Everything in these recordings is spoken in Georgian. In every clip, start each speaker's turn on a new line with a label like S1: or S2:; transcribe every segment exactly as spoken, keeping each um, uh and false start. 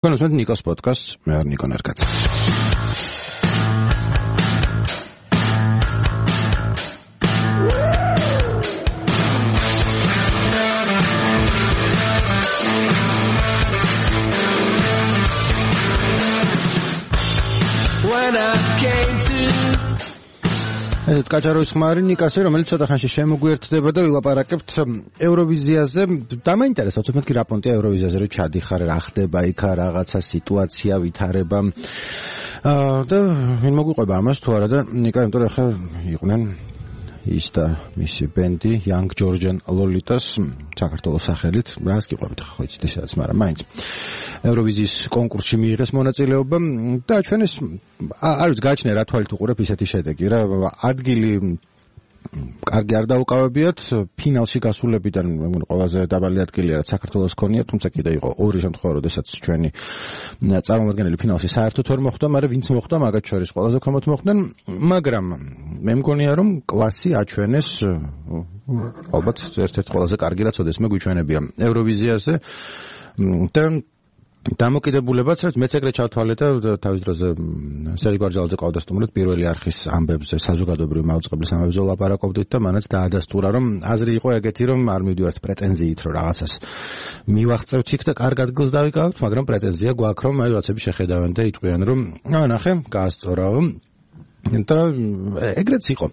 S1: გონოსმენთ ნიკოს პოდკასტს, მე ვარ ნიკო ნერკაძე. ეს კაჭარო ხმარი ნიკასე, რომელიც ცოტა ხანში შემოგვიერთდება და ვილაპარაკებთ ევროვიზიაზე. დამაინტერესებთ მეთქი რა პონტია ევროვიზიაზე, რომ ჩადიხარ, რა ხდება იქ, რაღაცა სიტუაცია ვითარება. აა და ვინ მოგვიყვება ამას თუ არა და ნიკა, იმიტომ რომ ახლა იყვნენ ის და მისი ბენდი Young Georgian Lolitas საქართველოს სახელით. რას გიყვებით ხო იცით ესაც, მაგრამ მაინც ევროვიზიის კონკურსში მიიღეს მონაწილეობა და ჩვენეს არ ვიცი გააჩნია რა თვალით უყურებ ისეთი შედეგი რა ადგილი კარგი არ დაუკავებიათ ფინალში გასულებიდან ყველაზე დაბალი ადგილია რაც საქართველოს ქონია, თუმცა კიდე იყო ორი შემთხვევა როდესაც ჩვენი წარმომადგენელი ფინალში საერთოდ ვერ მოხვდა, მაგრამ ვინც მოხვდა მაგათ შორის ყველაზე ქვემოთ მოხვდნენ, მაგრამ მე მგონია რომ კლასი აჩვენეს ალბათ ერთ-ერთ ყველაზე კარგი რაც ოდეს მე გვიჩვენებია ევროვიზიაზე და დამოკიდებულებაც რაც მეც ეგრე ჩავთვალე და თავის დროზე სერგი გვარჯალაძე ყავდა სტუმრად პირველი არხის ამბებზე საზოგადოებრივი მაუწყებლის ამბებზე ლაპარაკობდით და მანაც დაადასტურა რომ აზრი იყო ეგეთი რომ არ მივდივართ პრეტენზიით რომ რაღაცას მივაღწევთ იქ და კარგ ადგილს დავიკავებთ, მაგრამ პრეტენზია გვაქვს რომ აი რაღაცები შეხედავენ და იტყვიან რომ აა ნახე გაასწორაო და ეგრეც იყო.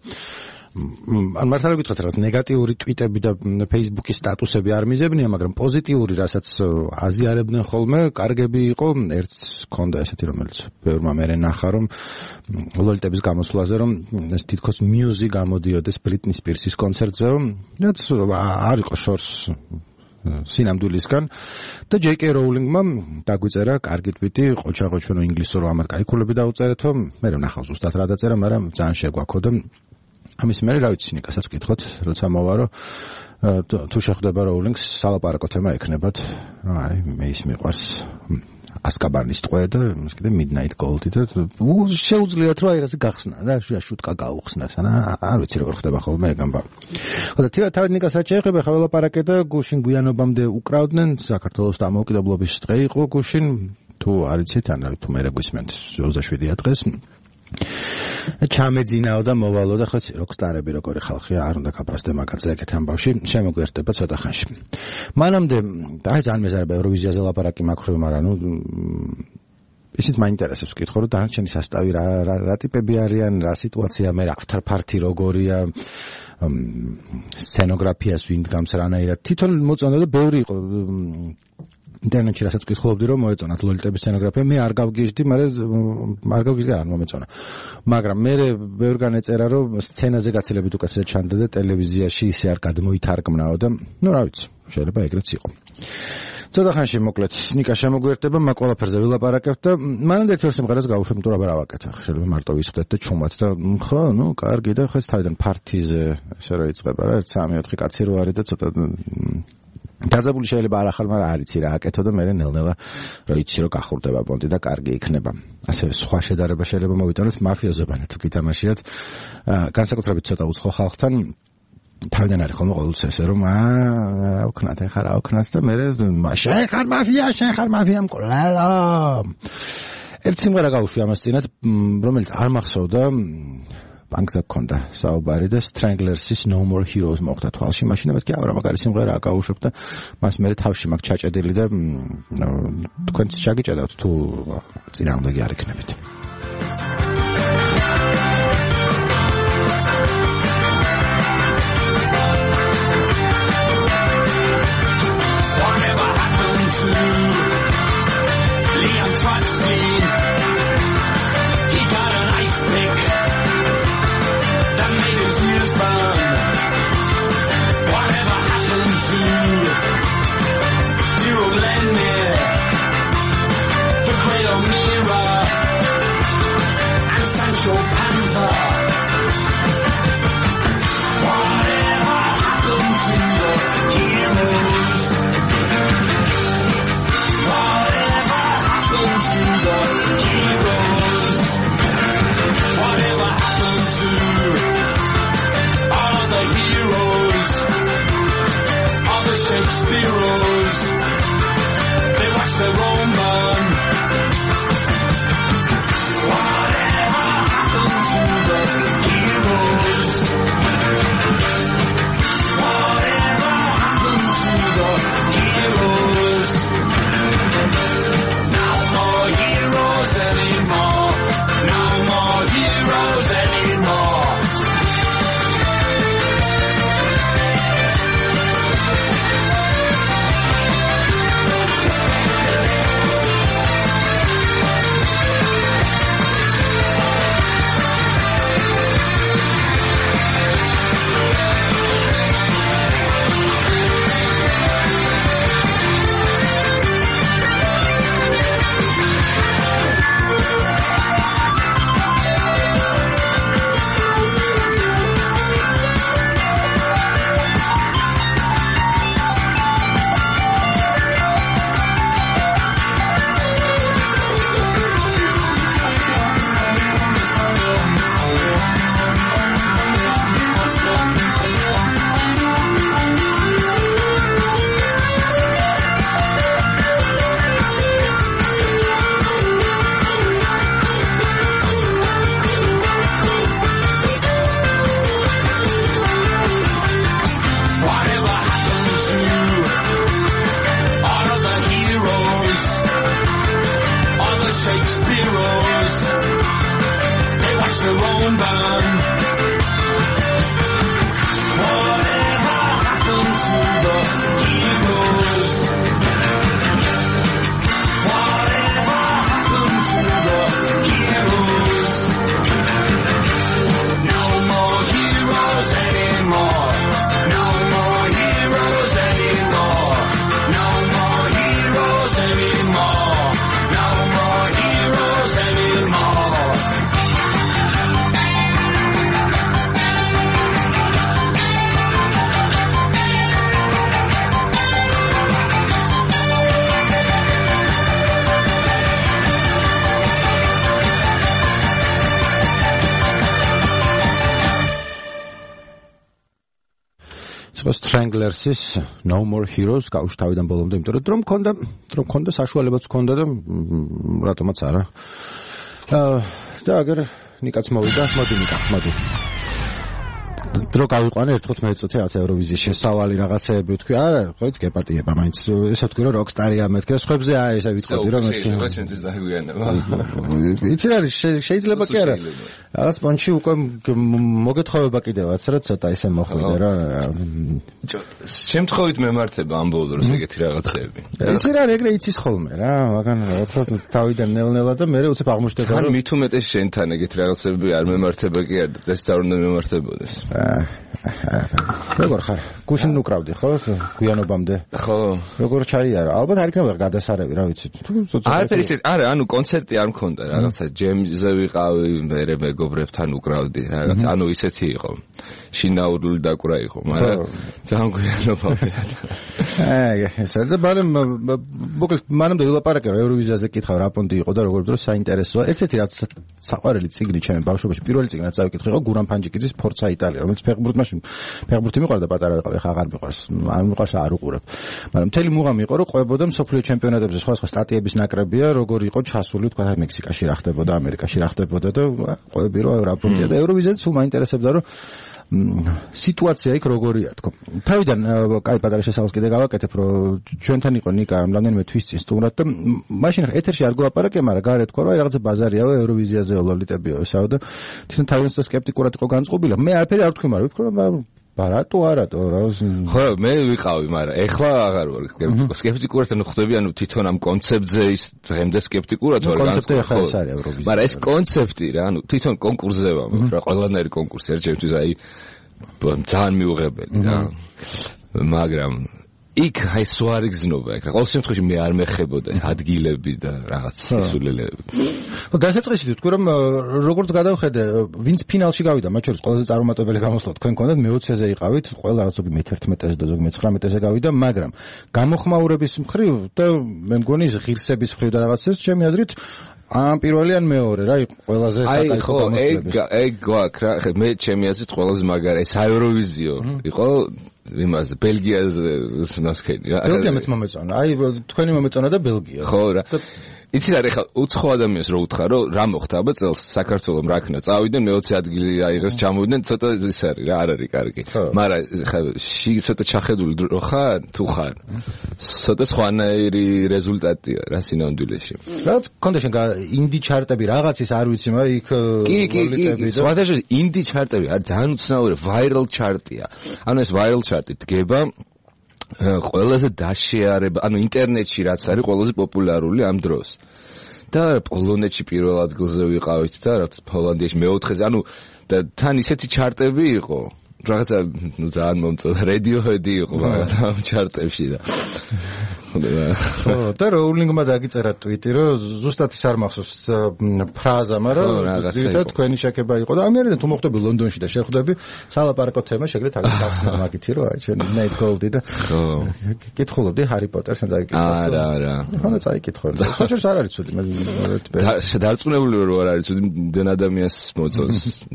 S1: ან მართლა გითხრათ რაღაც ნეგატიური ტვიტები და Facebook-ის სტატუსები არ მიზებნია, მაგრამ პოზიტიური რასაც აზიარებდნენ ხოლმე, კარგები იყო. ერთს ქონდა ესეთი რომელიც ბევრმა მერე ნახა რომ ლოლიტების გამოსვლაზე რომ ეს თითქოს მიუზი გამოდიოდეს ბრიტნი სპირსის კონცერტზე, რაც არ იყო შორს სინამდვილისგან და ჯეი კეი როულინგმა დაგვიწერა კარგი ტვიტი, ყოჩაღოჩვენო ინგლისურ ამათ კაიქულები დაუწერეთო, მე ვნახავ ზუსტად რა დაწერა, მაგრამ ძალიან შეგვაქო და ამის მერე რა ვიცი ნიკასაც ვკითხოთ, როცა მოვარო თუ შეხვდება როულინგს სალაპარაკო თემა ექნებათ, რა აი მე ის მიყვარს ასკაბანის ტყვე და კიდე Midnight Gold და შეუძლიათ რომ აი რაზე გახსნა რა შუტკა გაუხსნას ანა არ ვიცი როგორ ხდება ხოლმე ეგ ამბავი. ხო და თავად ნიკას რაც შეეხება ხა ველაპარაკე და გუშინ გვიანობამდე უკრავდნენ საქართველოს დამოუკიდებლობის დღე იყო გუშინ თუ არ იცით ან თუ მე გვისმენთ ოცდაშვიდია დღეს ჩამეძინაო და მოვალო და ხო როკსტარები როგორი ხალხია არ უნდა გაფრასდე მაგაზე ეგეთ ამბავში შემოგვიერთდება ცოტა ხანში. მანამდე აი ძალიან მეზარება ევროვიზიაზე ლაპარაკი მაქვს, მაგრამ ნუ ისიც მაინტერესებს ვკითხო რომ დანარჩენი სასტავი რა რა ტიპები არიან, რა სიტუაცია, მე რა after party როგორია, სცენოგრაფიას ვინ დგამს რანაირად თვითონ მოწონდა და ბევრი იყო ინტერნეტში რასაც ვკითხულობდი რომ მოეწონათ ლოლიტების სცენოგრაფია, მე არ გავგიჟდი, მაგრამ არ გავგიჟდი არ მომეწონა. მაგრამ მე ბევრგან ეწერა რომ სცენაზე გაცილებით უკეთესად ჩანდა და ტელევიზიაში ისე არ გადმოითარგმნაო და ნუ რა ვიცი, შეიძლება ეგრეც იყო. ცოტა ხანში მოკლედ ნიკა შემოგვიერთდება, მაგ ყველაფერზე ვილაპარაკებთ და მანამდე ერთ სიმღერას გავუშვებ, თუ რა ვაკეთე, შეიძლება მარტო ვისხდეთ და ჩუმად და ხო, ნუ კარგი და ხო ეს თავიდან პარტიზე ესე რა იწყება რა, სამი ოთხი კაცი რო არის და ცოტა დაძაბული შეიძლება არ ახალ, მაგრამ არ იცი რა აკეთო და მე ნელ-ნელა რა იცი რომ გახურდება პონტი და კარგი იქნება. ასე სხვა შედარება შეიძლება მოვიტანოთ მაფიოზებანი თუ გითამაშიათ განსაკუთრებით ცოტა უცხო ხალხთან თავიდან არის ხოლმე ყოველთვის ესე რომ აა რა ვქნათ ეხა რა ვქნათ და მე შენ ხარ მაფია, შენ ხარ მაფია მკვლელა. ერთ სიმღერა გავუშვი ამას წინათ, რომელიც არ მახსოვდა ბანკზე გქონდა საუბარი და Stranglers-ის No More Heroes მოხდა თვალში, მაშინ მეთქი არა მაგარი სიმღერა აკავუშვებ და მას მე თავში მაქვს ჩაჭედილი და თქვენც ჩაგიჭედავთ თუ წინააღმდეგი არ იქნებით. Stranglers-ის No More Heroes გავუშვი თავიდან ბოლომდე, იმიტომ რომ მქონდა, რომ მქონდა საშუალებაც მქონდა და რატომაც არა. და აგერ ნიკაც მოვიდა, მოდი ნიკა, მოდი. დრო გავიყვანე ერთხელ მეწუთი რაღაც ევროვიზიის შესავალი რაღაცეები ვთქვი, არა, ხო იცი გეპატიება მაინც. ესა ვთქვი რომ როკსტარია მეთქე, სხვებზე აი ესა ვიტყოდი რომ მეთქე. იცი რა შეიძლება კი არა. რაღაც პონჩი უკვე მოგეთხოვება კიდევაც რა ცოტა ისე მოხვიდე რა.
S2: შემთხვევით მემართება ამ ბოლო დროს ეგეთი რაღაცეები.
S1: იცი რა ეგრე იცის ხოლმე რა, მაგან რაღაცა თავიდან ნელ-ნელა და მე უცებ აღმოჩნდება
S2: რომ მით უმეტეს შენთან ეგეთი რაღაცეები არ მემართება კი არა, წეს არ უნდა მემართებოდეს.
S1: როგორ ხარ? გუშინ უკრავდი ხო? გვიანობამდე.
S2: ხო.
S1: როგორ ჩაიარა? ალბათ არ იქნება გადასარევი, რა ვიცი.
S2: არაფერი ისე, არა, ანუ კონცერტი არ მქონდა, რაღაცა ჯემზე ვიყავი, მე მეგობრებთან უკრავდი, რაღაცა, ანუ ისეთი იყო. შინაურული დაკვრა იყო, მაგრამ ძალიან გვიანობამდე.
S1: აი, ესა და ბალემ მოკლედ მანამდე ვილაპარაკე რომ ევროვიზიაზე კითხავ რა პონტი იყო და როგორ დროს საინტერესოა. ერთ-ერთი რაც საყვარელი წიგნი ჩემი ბავშვობაში, პირველი წიგნი რაც წავიკითხე იყო გურამ ფანჯიკიძის ფორცა იტალია, რომელიც ფეხბურთი მაშინ ფეხბურთი მიყვარდა პატარა ვიყავი, ხა აღარ მიყვარს. არ მიყვარს არ უყურებ. მაგრამ მთელი მუღამი იყო რომ ყვებოდა მსოფლიო ჩემპიონატებზე სხვა სხვა სტატიების ნაკრებია, როგორ იყო ჩასული თქვა აი მექსიკაში რა ხდებოდა, ამერიკაში რა ხდებოდა და ყვები რომ რა პონტია და ევროვიზიაზე სულ მაინტერესებდა რომ სიტუაცია იქ როგორია თქო. თავიდან კაი პატარა შესავალს კიდე გავაკეთებ რომ ჩვენთან იყო ნიკა რამდენიმე თვის წინ სტუმრად და მაშინ ეთერში არ გვაპარაკე, მაგრამ გარეთ თქვა რომ აი რაღაცა ბაზარიაო ევროვიზიაზე ლოლიტებიო ესაო და თვითონ თავიდან სკეპტიკურად იყო განწყობილი. მე არაფერი არ ვთქვი, მაგრამ ვფიქრე რომ ბარატო არატო რა
S2: ხო მე ვიყავი, მაგრამ ეხლა აღარ ვარ სკეპტიკურად ანუ ხვდები ანუ თვითონ ამ კონცეფტზე ის დღემდე სკეპტიკურად ვარ
S1: განწყობილი.
S2: მაგრამ ეს კონცეფტი რა ანუ თვითონ კონკურსზე ვარ რა ყველანაირი კონკურსი არ ჩემთვის აი ძალიან მიუღებელი რა მაგრამ იქ აი სვარი გზნობა იქ ყოველ შემთხვევაში მე არ მეხებოდა ეს ადგილები და რაღაც სისულელეები.
S1: ხო დასაწყისით ვთქვი რომ როგორც გადავხედე ვინც ფინალში გავიდა მათ შორის ყველაზე წარუმატებელი გამოსვლა თქვენ გქონდათ მეოცეზე იყავით ყველა რაღაც ზოგი მეთერთმეტეზე და ზოგი მეცხრამეტეზე გავიდა მაგრამ გამოხმაურების მხრივ და მე მგონი ღირსების მხრივ და რაღაცას ჩემი აზრით ამ პირველი ან მეორე რა იყო ყველაზე საკაიფო
S2: გამოსვლები. აი ხო ეგ ეგ გვაქვს რა მე ჩემი აზრით ყველაზე მაგარი საევროვიზიო იყო იმას ბელგიაზე მასკენი რა
S1: ბელგიამაც მომეწონა აი თქვენი მომეწონა და ბელგია
S2: ხო რა იცი რა ეხლა უცხო ადამიანს რო უთხრა რომ რა მოხდა აბა წელს საქართველოს რაკნა წავიდნენ მეოცე ადგილი აიღეს ჩამოვიდნენ ცოტა ის არის რა არ არის კარგი მაგრამ ეხლა ცოტა ჩახედული რო ხარ თუ ხარ ცოტა სხვანაირი რეზულტატია რა სინამდვილეში
S1: რაც კონდა შენ ინდი ჩარტები რაღაცის არ ვიცი მაგრამ იქ
S2: კი კი კი სხვადასხვა ინდი ჩარტები არის ძალიან უცნაური ვაირალ ჩარტია ანუ ეს ვაირალ ჩარტი დგება ყველაზე დაშეარება, ანუ ინტერნეტში რაც არის ყველაზე პოპულარული ამ დროს. და პოლონეთში პირველ ადგილზე ვიყავით და რაც ჰოლანდიაში მეოთხეზე, ანუ და თან ისეთი ჩარტები იყო. რაღაცა ნუ ძალიან მომწონდა, Radiohead-ი იყო მაგათ ამ ჩარტებში და
S1: ხო და როულინგმა დაგიწერა ტვიტი რომ ზუსტად ის არ მახსოვს ფრაზა, მაგრამ ზუსტად თქვენი შეკება იყო და ამერიდან თუ მოხვდები ლონდონში და შეხვდები სალაპარაკო თემა შეგრეთ აგეთ ახსნა მაგითი რომ აი ჩვენ Night Gold-ი და ხო კითხულობდი Harry Potter-ს და წაიკითხო.
S2: არა არა.
S1: ხო და წაიკითხო. საჭიროა არ არის ცუდი მე
S2: დარწმუნებული ვარ რომ არ არის ცუდი დენ ადამიანს მოწონს.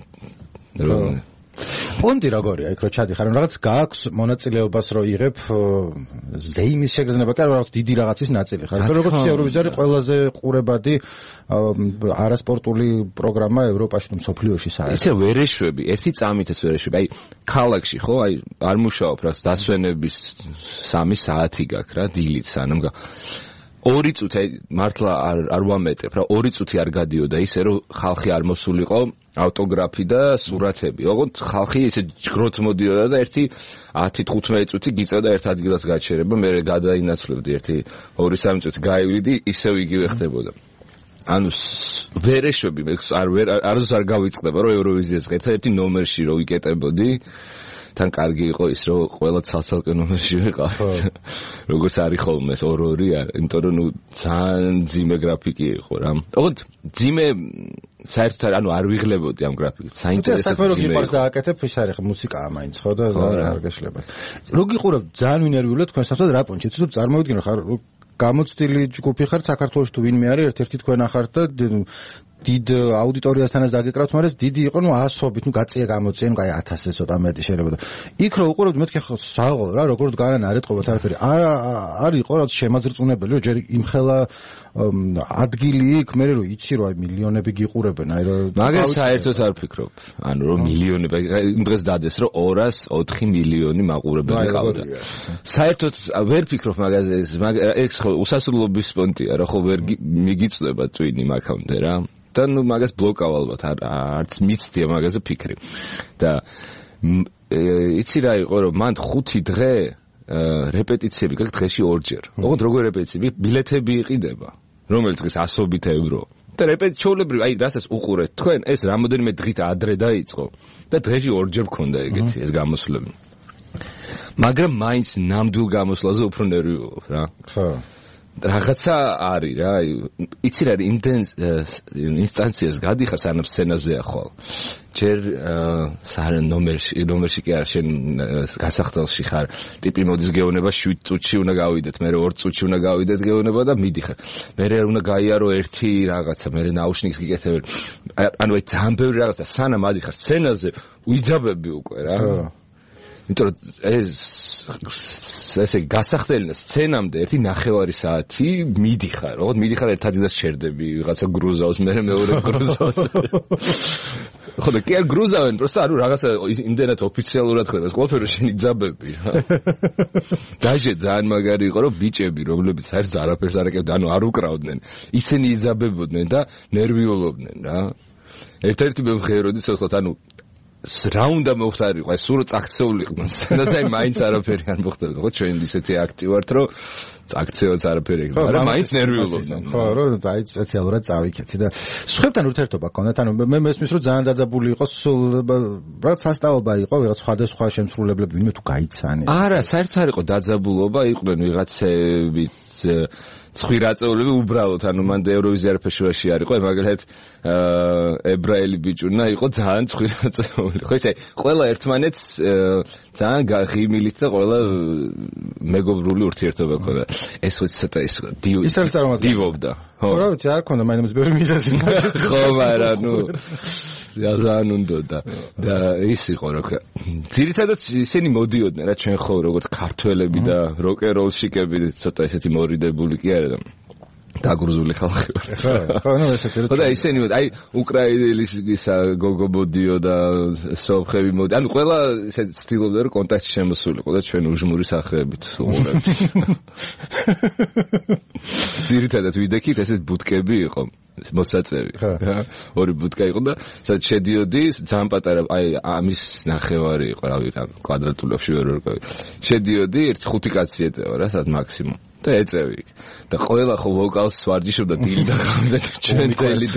S1: პონტი როგორია იქ რო ჩადიხარ რაღაც გააქვს მონაწილეობას რო იღებ ზეიმის შეგრძნება კი არა რაღაც დიდი რაღაცის ნაწილი ხარ როგორც ევროვიზია ყველაზე ყურებადი არასპორტული პროგრამა ევროპაში თუ მსოფლიოში საერთოდ
S2: ისე ვერეშვები ერთი წამით ეს ვერეშვები აი ქალაქში ხო აი არ მუშაობ რა დასვენების სამი საათი გაქვს რა დილით სანამ ორი წუთი მართლა არ არ ვამეტებ რა ორი წუთი არ გადიოდა ისე რომ ხალხი არ მოსულიყო ავტოგრაფი და სურათები. ოღონდ ხალხი ისე ჯგროთ მოდიოდა და ერთი ათი თხუთმეტი წუთი გიწევდა ერთ ადგილას გაჩერება, მე გადაინაცვლებდი ერთი ორი სამი წუთი გაივლიდი, ისევ იგივე ხდებოდა. ანუ ვერეშვები მე არ ვერ არც არ გავიწყდება რომ ევროვიზიას ღერთა ერთი ნომერში რო ვიკეტებოდი. თან კარგი იყო ის რომ ყველა ცალ-ცალკე ნომერში ვიყავით. როგორც არის ხოლმე ეს ორ-ორი არ, იმიტომ რომ ნუ ძალიან ძიმე გრაფიკი იყო რა. ოღონდ ძიმე საერთოდ ანუ არ ვიღლებოდი ამ გრაფიკით. საინტერესო ძიმე.
S1: იყო დააკეთებ ის არის მუსიკაა მაინც ხო და არ გეშლება. რო გიყურებ ძალიან ვინერვიულად თქვენ საერთოდ რა პონჩი თუ წარმოვიდგინო ხარ გამოცდილი ჯგუფი ხარ საქართველოში თუ ვინმე არის ერთ-ერთი თქვენ ახართ და დიდ აუდიტორიასთანაც დაგეკრავთ, მაგრამ დიდი იყო, ნუ ასობით, ნუ გაწია გამოწია, ნუ აი ათასზე ცოტა მეტი შეიძლება. იქ რო უყურებთ, მეთქი ხო საღო რა, როგორც განან არ ეტყობათ არაფერი. არ არ იყო რაც შემაძრწუნებელი, რომ ჯერ იმხელა ადგილი იქ, მე რო იცი რომ აი მილიონები გიყურებენ, აი რომ
S2: მაგას საერთოდ არ ფიქრობ. ანუ რომ მილიონები, იმ დღეს დადეს რომ ორას ოთხი მილიონი მაყურებელი ყავდა. საერთოდ ვერ ფიქრობ მაგაზე, ეს ხო უსასრულობის პონტია რა, ხო ვერ მიგიწდება ტვინი მაგამდე რა. და ნუ მაგას ბლოკავ ალბათ, არც მიცდია მაგაზე ფიქრი. და იცი რა იყო რომ მან ხუთი დღე რეპეტიციები გაქვს დღეში ორჯერ. ოღონდ როგორ რეპეტიციები? ბილეთები იყიდება. რომელიც დღეს ასობით ევრო. და რეპეტიცია ჩაოლებრივ, აი რასაც უყურეთ თქვენ, ეს რამოდენიმე დღით ადრე დაიწყო და დღეში ორჯერ მქონდა ეგეთი ეს გამოსვლები. მაგრამ მაინც ნამდვილ გამოსვლაზე უფრო ნერვიულობ რა.
S1: ხო.
S2: რაღაცა არის რა, იცი რა, იმდენ ინსტანციას გადიხარ, სანამ სცენაზეა ხვალ. ჯერ სარენ ნომერში, ნომერში კი არა, შენ გასახდელში ხარ, ტიპი მოდის გეუბნება შვიდ წუთში უნდა გავიდეთ, მე ორ წუთში უნდა გავიდეთ გეუბნება და მიდიხარ. მე უნდა გაიარო ერთი რაღაცა, მე ნაუშნიკს გიკეთებ. ანუ აი ძალიან ბევრი რაღაცა, სანამ ადიხარ სცენაზე, უიძაბები უკვე რა. იმიტომ რომ ეს ესე გასახდელინა სცენამდე ერთი ნახევარი საათი მიდიხარ, ოღონდ მიდიხარ ერთ ადგილას შერდები, ვიღაცა გრუზავს, მე მეორე გრუზავს. ხო და კი არ გრუზავენ, просто ანუ რაღაცა იმდენად ოფიციალურად ხდება, ყველაფერი შენი ძაბები რა. დაჟე ძალიან მაგარი იყო, რომ ბიჭები, რომლებიც საერთოდ არაფერს არ აკეთებდნენ, ანუ არ უკრავდნენ, ისინი იძაბებოდნენ და ნერვიულობდნენ რა. ერთ-ერთი მომხეროდი სოხოთ, ანუ რა უნდა მოხდარიყო, აი სულ წაქცეულიყო სცენაზე, აი მაინც არაფერი არ მოხდებოდა, ხო ჩვენ ისეთი აქტი ვართ, რომ წაქცევაც არაფერი ეგ, მაგრამ მაინც ნერვიულობდნენ.
S1: ხო, რომ აი სპეციალურად წავიქეცი და სხვებთან ურთიერთობა გქონდათ, ანუ მე მესმის რომ ძალიან დაძაბული იყო, სულ რაღაც სასტაობა იყო, ვიღაც სხვადასხვა შემსრულებლები, ვინმე თუ გაიცანი.
S2: არა, საერთოდ არ იყო დაძაბულობა, იყვნენ ვიღაცები ცხვირაწეულები უბრალოდ, ანუ მან ევროვიზია ფესტივალში არ იყო, მაგალითად ებრაელი ბიჭუნა იყო ძალიან ცხვირაწეული. ხო ისე ყველა ერთმანეთს ძალიან ღიმილით და ყველა მეგობრული ურთიერთობა ჰქონდა. ეს ვიცი ცოტა ის დივობდა.
S1: ხო, რა ვიცი, არ ქონდა მაინც ბევრი მიზეზი მაგის.
S2: ხო, მაგრამ ნუ ძალიან უნდოდა და ის იყო რა ძირითადად ისინი მოდიოდნენ რა ჩვენ ხო როგორც ქართველები და როკეროლშიკები ცოტა ესეთი მორიდებული კი არა და დაგრუზული ხალხი ვარ.
S1: ხო, ხო, ნუ ესეთი
S2: რა. და ისინი აი უკრაინელის ისა გოგო მოდიო და სოფხები მოდი. ანუ ყველა ესე ცდილობდა რომ კონტაქტი შემოსულიყო და ჩვენ უჟმური სახეებით უყურებთ. ძირითადად ვიდექით ესეთ ბუტკები იყო. მოსაწევი რა ორი ბუტკა იყო და სადაც შედიოდი ძალიან პატარა აი ამის ნახევარი იყო რავი რა კვადრატულებში ვერ ვერკავი შედიოდი ერთი ხუთი კაცი ეტევა რა სადაც მაქსიმუმ და ეწევი და ყველა ხო ვოკალს ვარჯიშობდა დილი და ღამე და ჩვენ თელი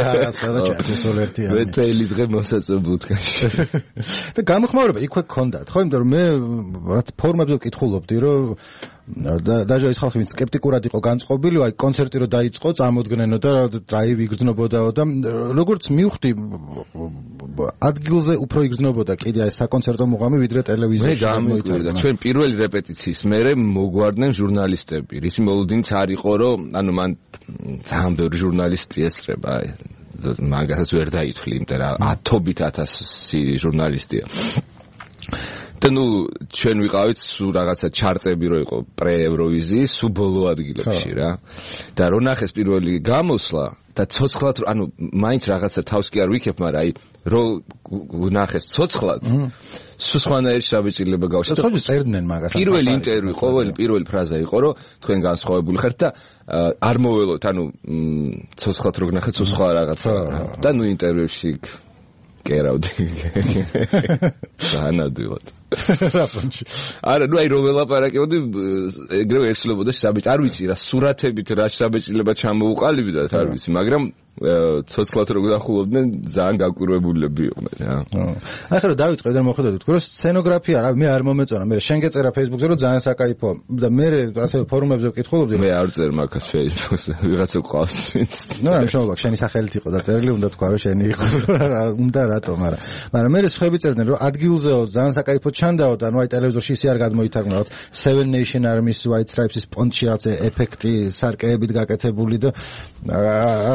S2: დღე თელი დღე მოსაწევ ბუტკაში
S1: და გამოხმაურება იქვე გქონდათ ხო იმიტომ რომ მე რაც ფორმებზე ვკითხულობდი რომ და დაჟე ის ხალხი ვინც სკეპტიკურად იყო განწყობილი, აი კონცერტი რო დაიწყო, წამოდგნენო და დრაივი იგრძნობოდაო და როგორც მივხვდი ადგილზე უფრო იგრძნობოდა კიდე აი საკონცერტო მუღამი ვიდრე ტელევიზიაში.
S2: მე გამოიტანე ჩვენ პირველი რეპეტიციის მერე მოგვარდნენ ჟურნალისტები. რის მოლოდინიც არ იყო რომ ანუ მან ძალიან ბევრი ჟურნალისტი ესწრება აი მაგასაც ვერ დაითვლი, იმიტომ რომ ათობით ათასი ჟურნალისტია. და ნუ ჩვენ ვიყავით სულ რაღაცა ჩარტები რო იყო პრე-ევროვიზიის სულ ბოლო ადგილებში რა. და რო ნახეს პირველი გამოსვლა და ცოცხლად ანუ მაინც რაღაცა თავს კი არ ვიქებ, მაგრამ აი რო ნახეს ცოცხლად სულ სხვანაირი შაბეჭდილება გავშვა.
S1: ხო, წერდნენ მაგას.
S2: პირველი ინტერვიუ, ყოველი პირველი ფრაზა იყო, რომ თქვენ განსხვავებული ხართ და არ მოველოთ, ანუ ცოცხლად რო გნახეთ სულ სხვა რაღაცა. და ნუ ინტერვიუში კერავდი. განადვილად. არა, ნუ აი რომ ველაპარაკებოდი, ეგრევე ესლებოდა საბეჭ, არ ვიცი რა სურათებით რა საბეჭდილება ჩამოუყალიბდათ, არ ვიცი, მაგრამ ცოცხლად რო გახულობდნენ, ძალიან გაკვირვებულები იყვნენ რა.
S1: აი ხა რომ დავიწყე და მოხდეთ თქო რომ სცენოგრაფია რა მე არ მომეწონა, მე შენ გეწერა Facebook-ზე რომ ძალიან საკაიფო და მე ასე ფორუმებზე ვკითხულობდი.
S2: მე არ წერ მაგას Facebook-ზე, ვიღაცა ყავს ვინც.
S1: ნუ რა მშობლაკ შენი სახელით იყო და წერილი უნდა თქვა რომ შენი იყო რა უნდა რატო, მაგრამ მაგრამ მე სხვები წერდნენ რომ ადგილზეო ძალიან საკაიფო ჩანდაო და ნუ აი ტელევიზორში ისე არ გადმოითარგმნა რაღაც Seven Nation Army-ის White Stripes-ის პონჩი რაღაც ეფექტი სარკეებით გაკეთებული და რაღაცა მე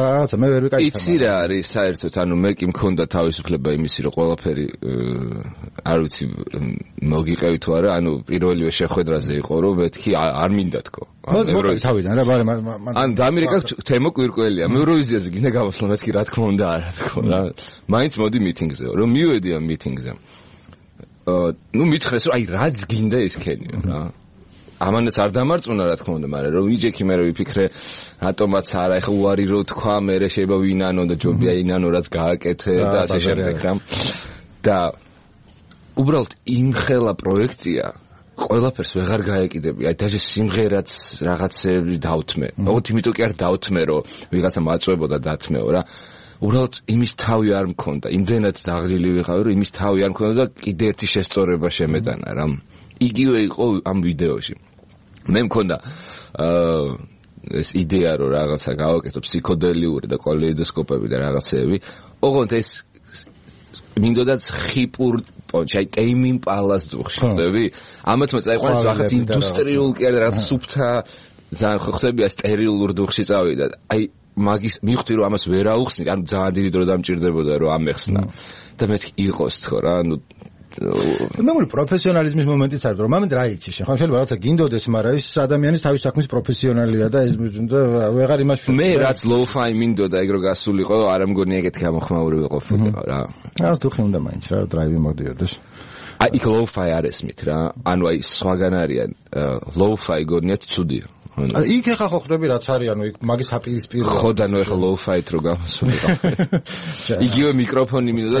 S1: ვერ ვიკაიფე.
S2: იცი რა არის საერთოდ, ანუ მე კი მქონდა თავისუფლება იმისი, რომ ყველაფერი არ ვიცი მოგიყევი თუ არა, ანუ პირველივე შეხვედრაზე იყო, რომ მეთქი არ მინდა თქო.
S1: თავიდან რა ბარე
S2: ან დამირეკავს თემო კვირკველია. მე ევროვიზიაზე გინდა გამოსვლა, მეთქი რა თქმა უნდა არა თქო რა. მაინც მოდი მიტინგზე, რომ მივედი ამ მიტინგზე. ნუ მითხრეს რომ აი რაც გინდა ის ქენიო რა. ამანაც არ დამარწმუნა რა თქმა უნდა, მაგრამ რომ ვიჯექი მე რომ ვიფიქრე რატომაც არა, ეხლა უარი რო თქვა, მე შეიძლება ვინანო და ჯობია ინანო რაც გააკეთე და ასე შემდეგ რა. და უბრალოდ იმხელა პროექტია, ყველაფერს ვეღარ გაეკიდები. აი დაჟე სიმღერაც რაღაცები დავთმე. ოღონდ იმიტომ კი არ დავთმე, რომ ვიღაცა მაწვებოდა დათმეო რა. უბრალოდ იმის თავი არ მქონდა. იმდენად დაღლილი ვიყავი, რომ იმის თავი არ მქონდა და კიდე ერთი შესწორება შემეტანა რა. იგივე იყო ამ ვიდეოში. მე მქონდა აა ეს იდეა რომ რაღაცა გავაკეთო ფსიქოდელიური და კალეიდოსკოპები და რაღაცეები. ოღონდ ეს მინდოდაც ხიპურ პონჩი, აი ტეიმინ პალას დუხში ხდები. ამათ მოწაიყვანეს რაღაც ინდუსტრიულ კი არა რაღაც სუფთა ძალიან ხო ხდები ეს სტერილურ დუხში წავიდა. აი მაგის მივხვდი რომ ამას ვერ აუხსნი, ანუ ძალიან დიდი დრო დამჭირდებოდა რომ ამეხსნა. და მეთქი იყოს თქო რა, ანუ მე მგონი პროფესიონალიზმის მომენტიც არის, რომ მომენტ რა იცი შენ, ხო შეიძლება რაღაცა გინდოდეს, მაგრამ ის ადამიანის თავის საქმის პროფესიონალია და ეს ვეღარ იმას მე რაც low-fi მინდოდა ეგ რო გასულიყო, არ მგონი ეგეთი გამოხმაური ვიყოფილიყო რა.
S1: რა თუ ხინდა მაინც რა დრაივი მოდიოდეს.
S2: აი იქ low-fi არ ესმით რა, ანუ აი სხვაგან არიან low-fi გონიათ ცუდია.
S1: ანუ იქ ეხა ხო ხდები რაც არის, ანუ იქ მაგის აპირისპირო.
S2: ხო და ნუ ეხა low-fi-თ რო გამოსულიყო. იგივე მიკროფონი მინდოდა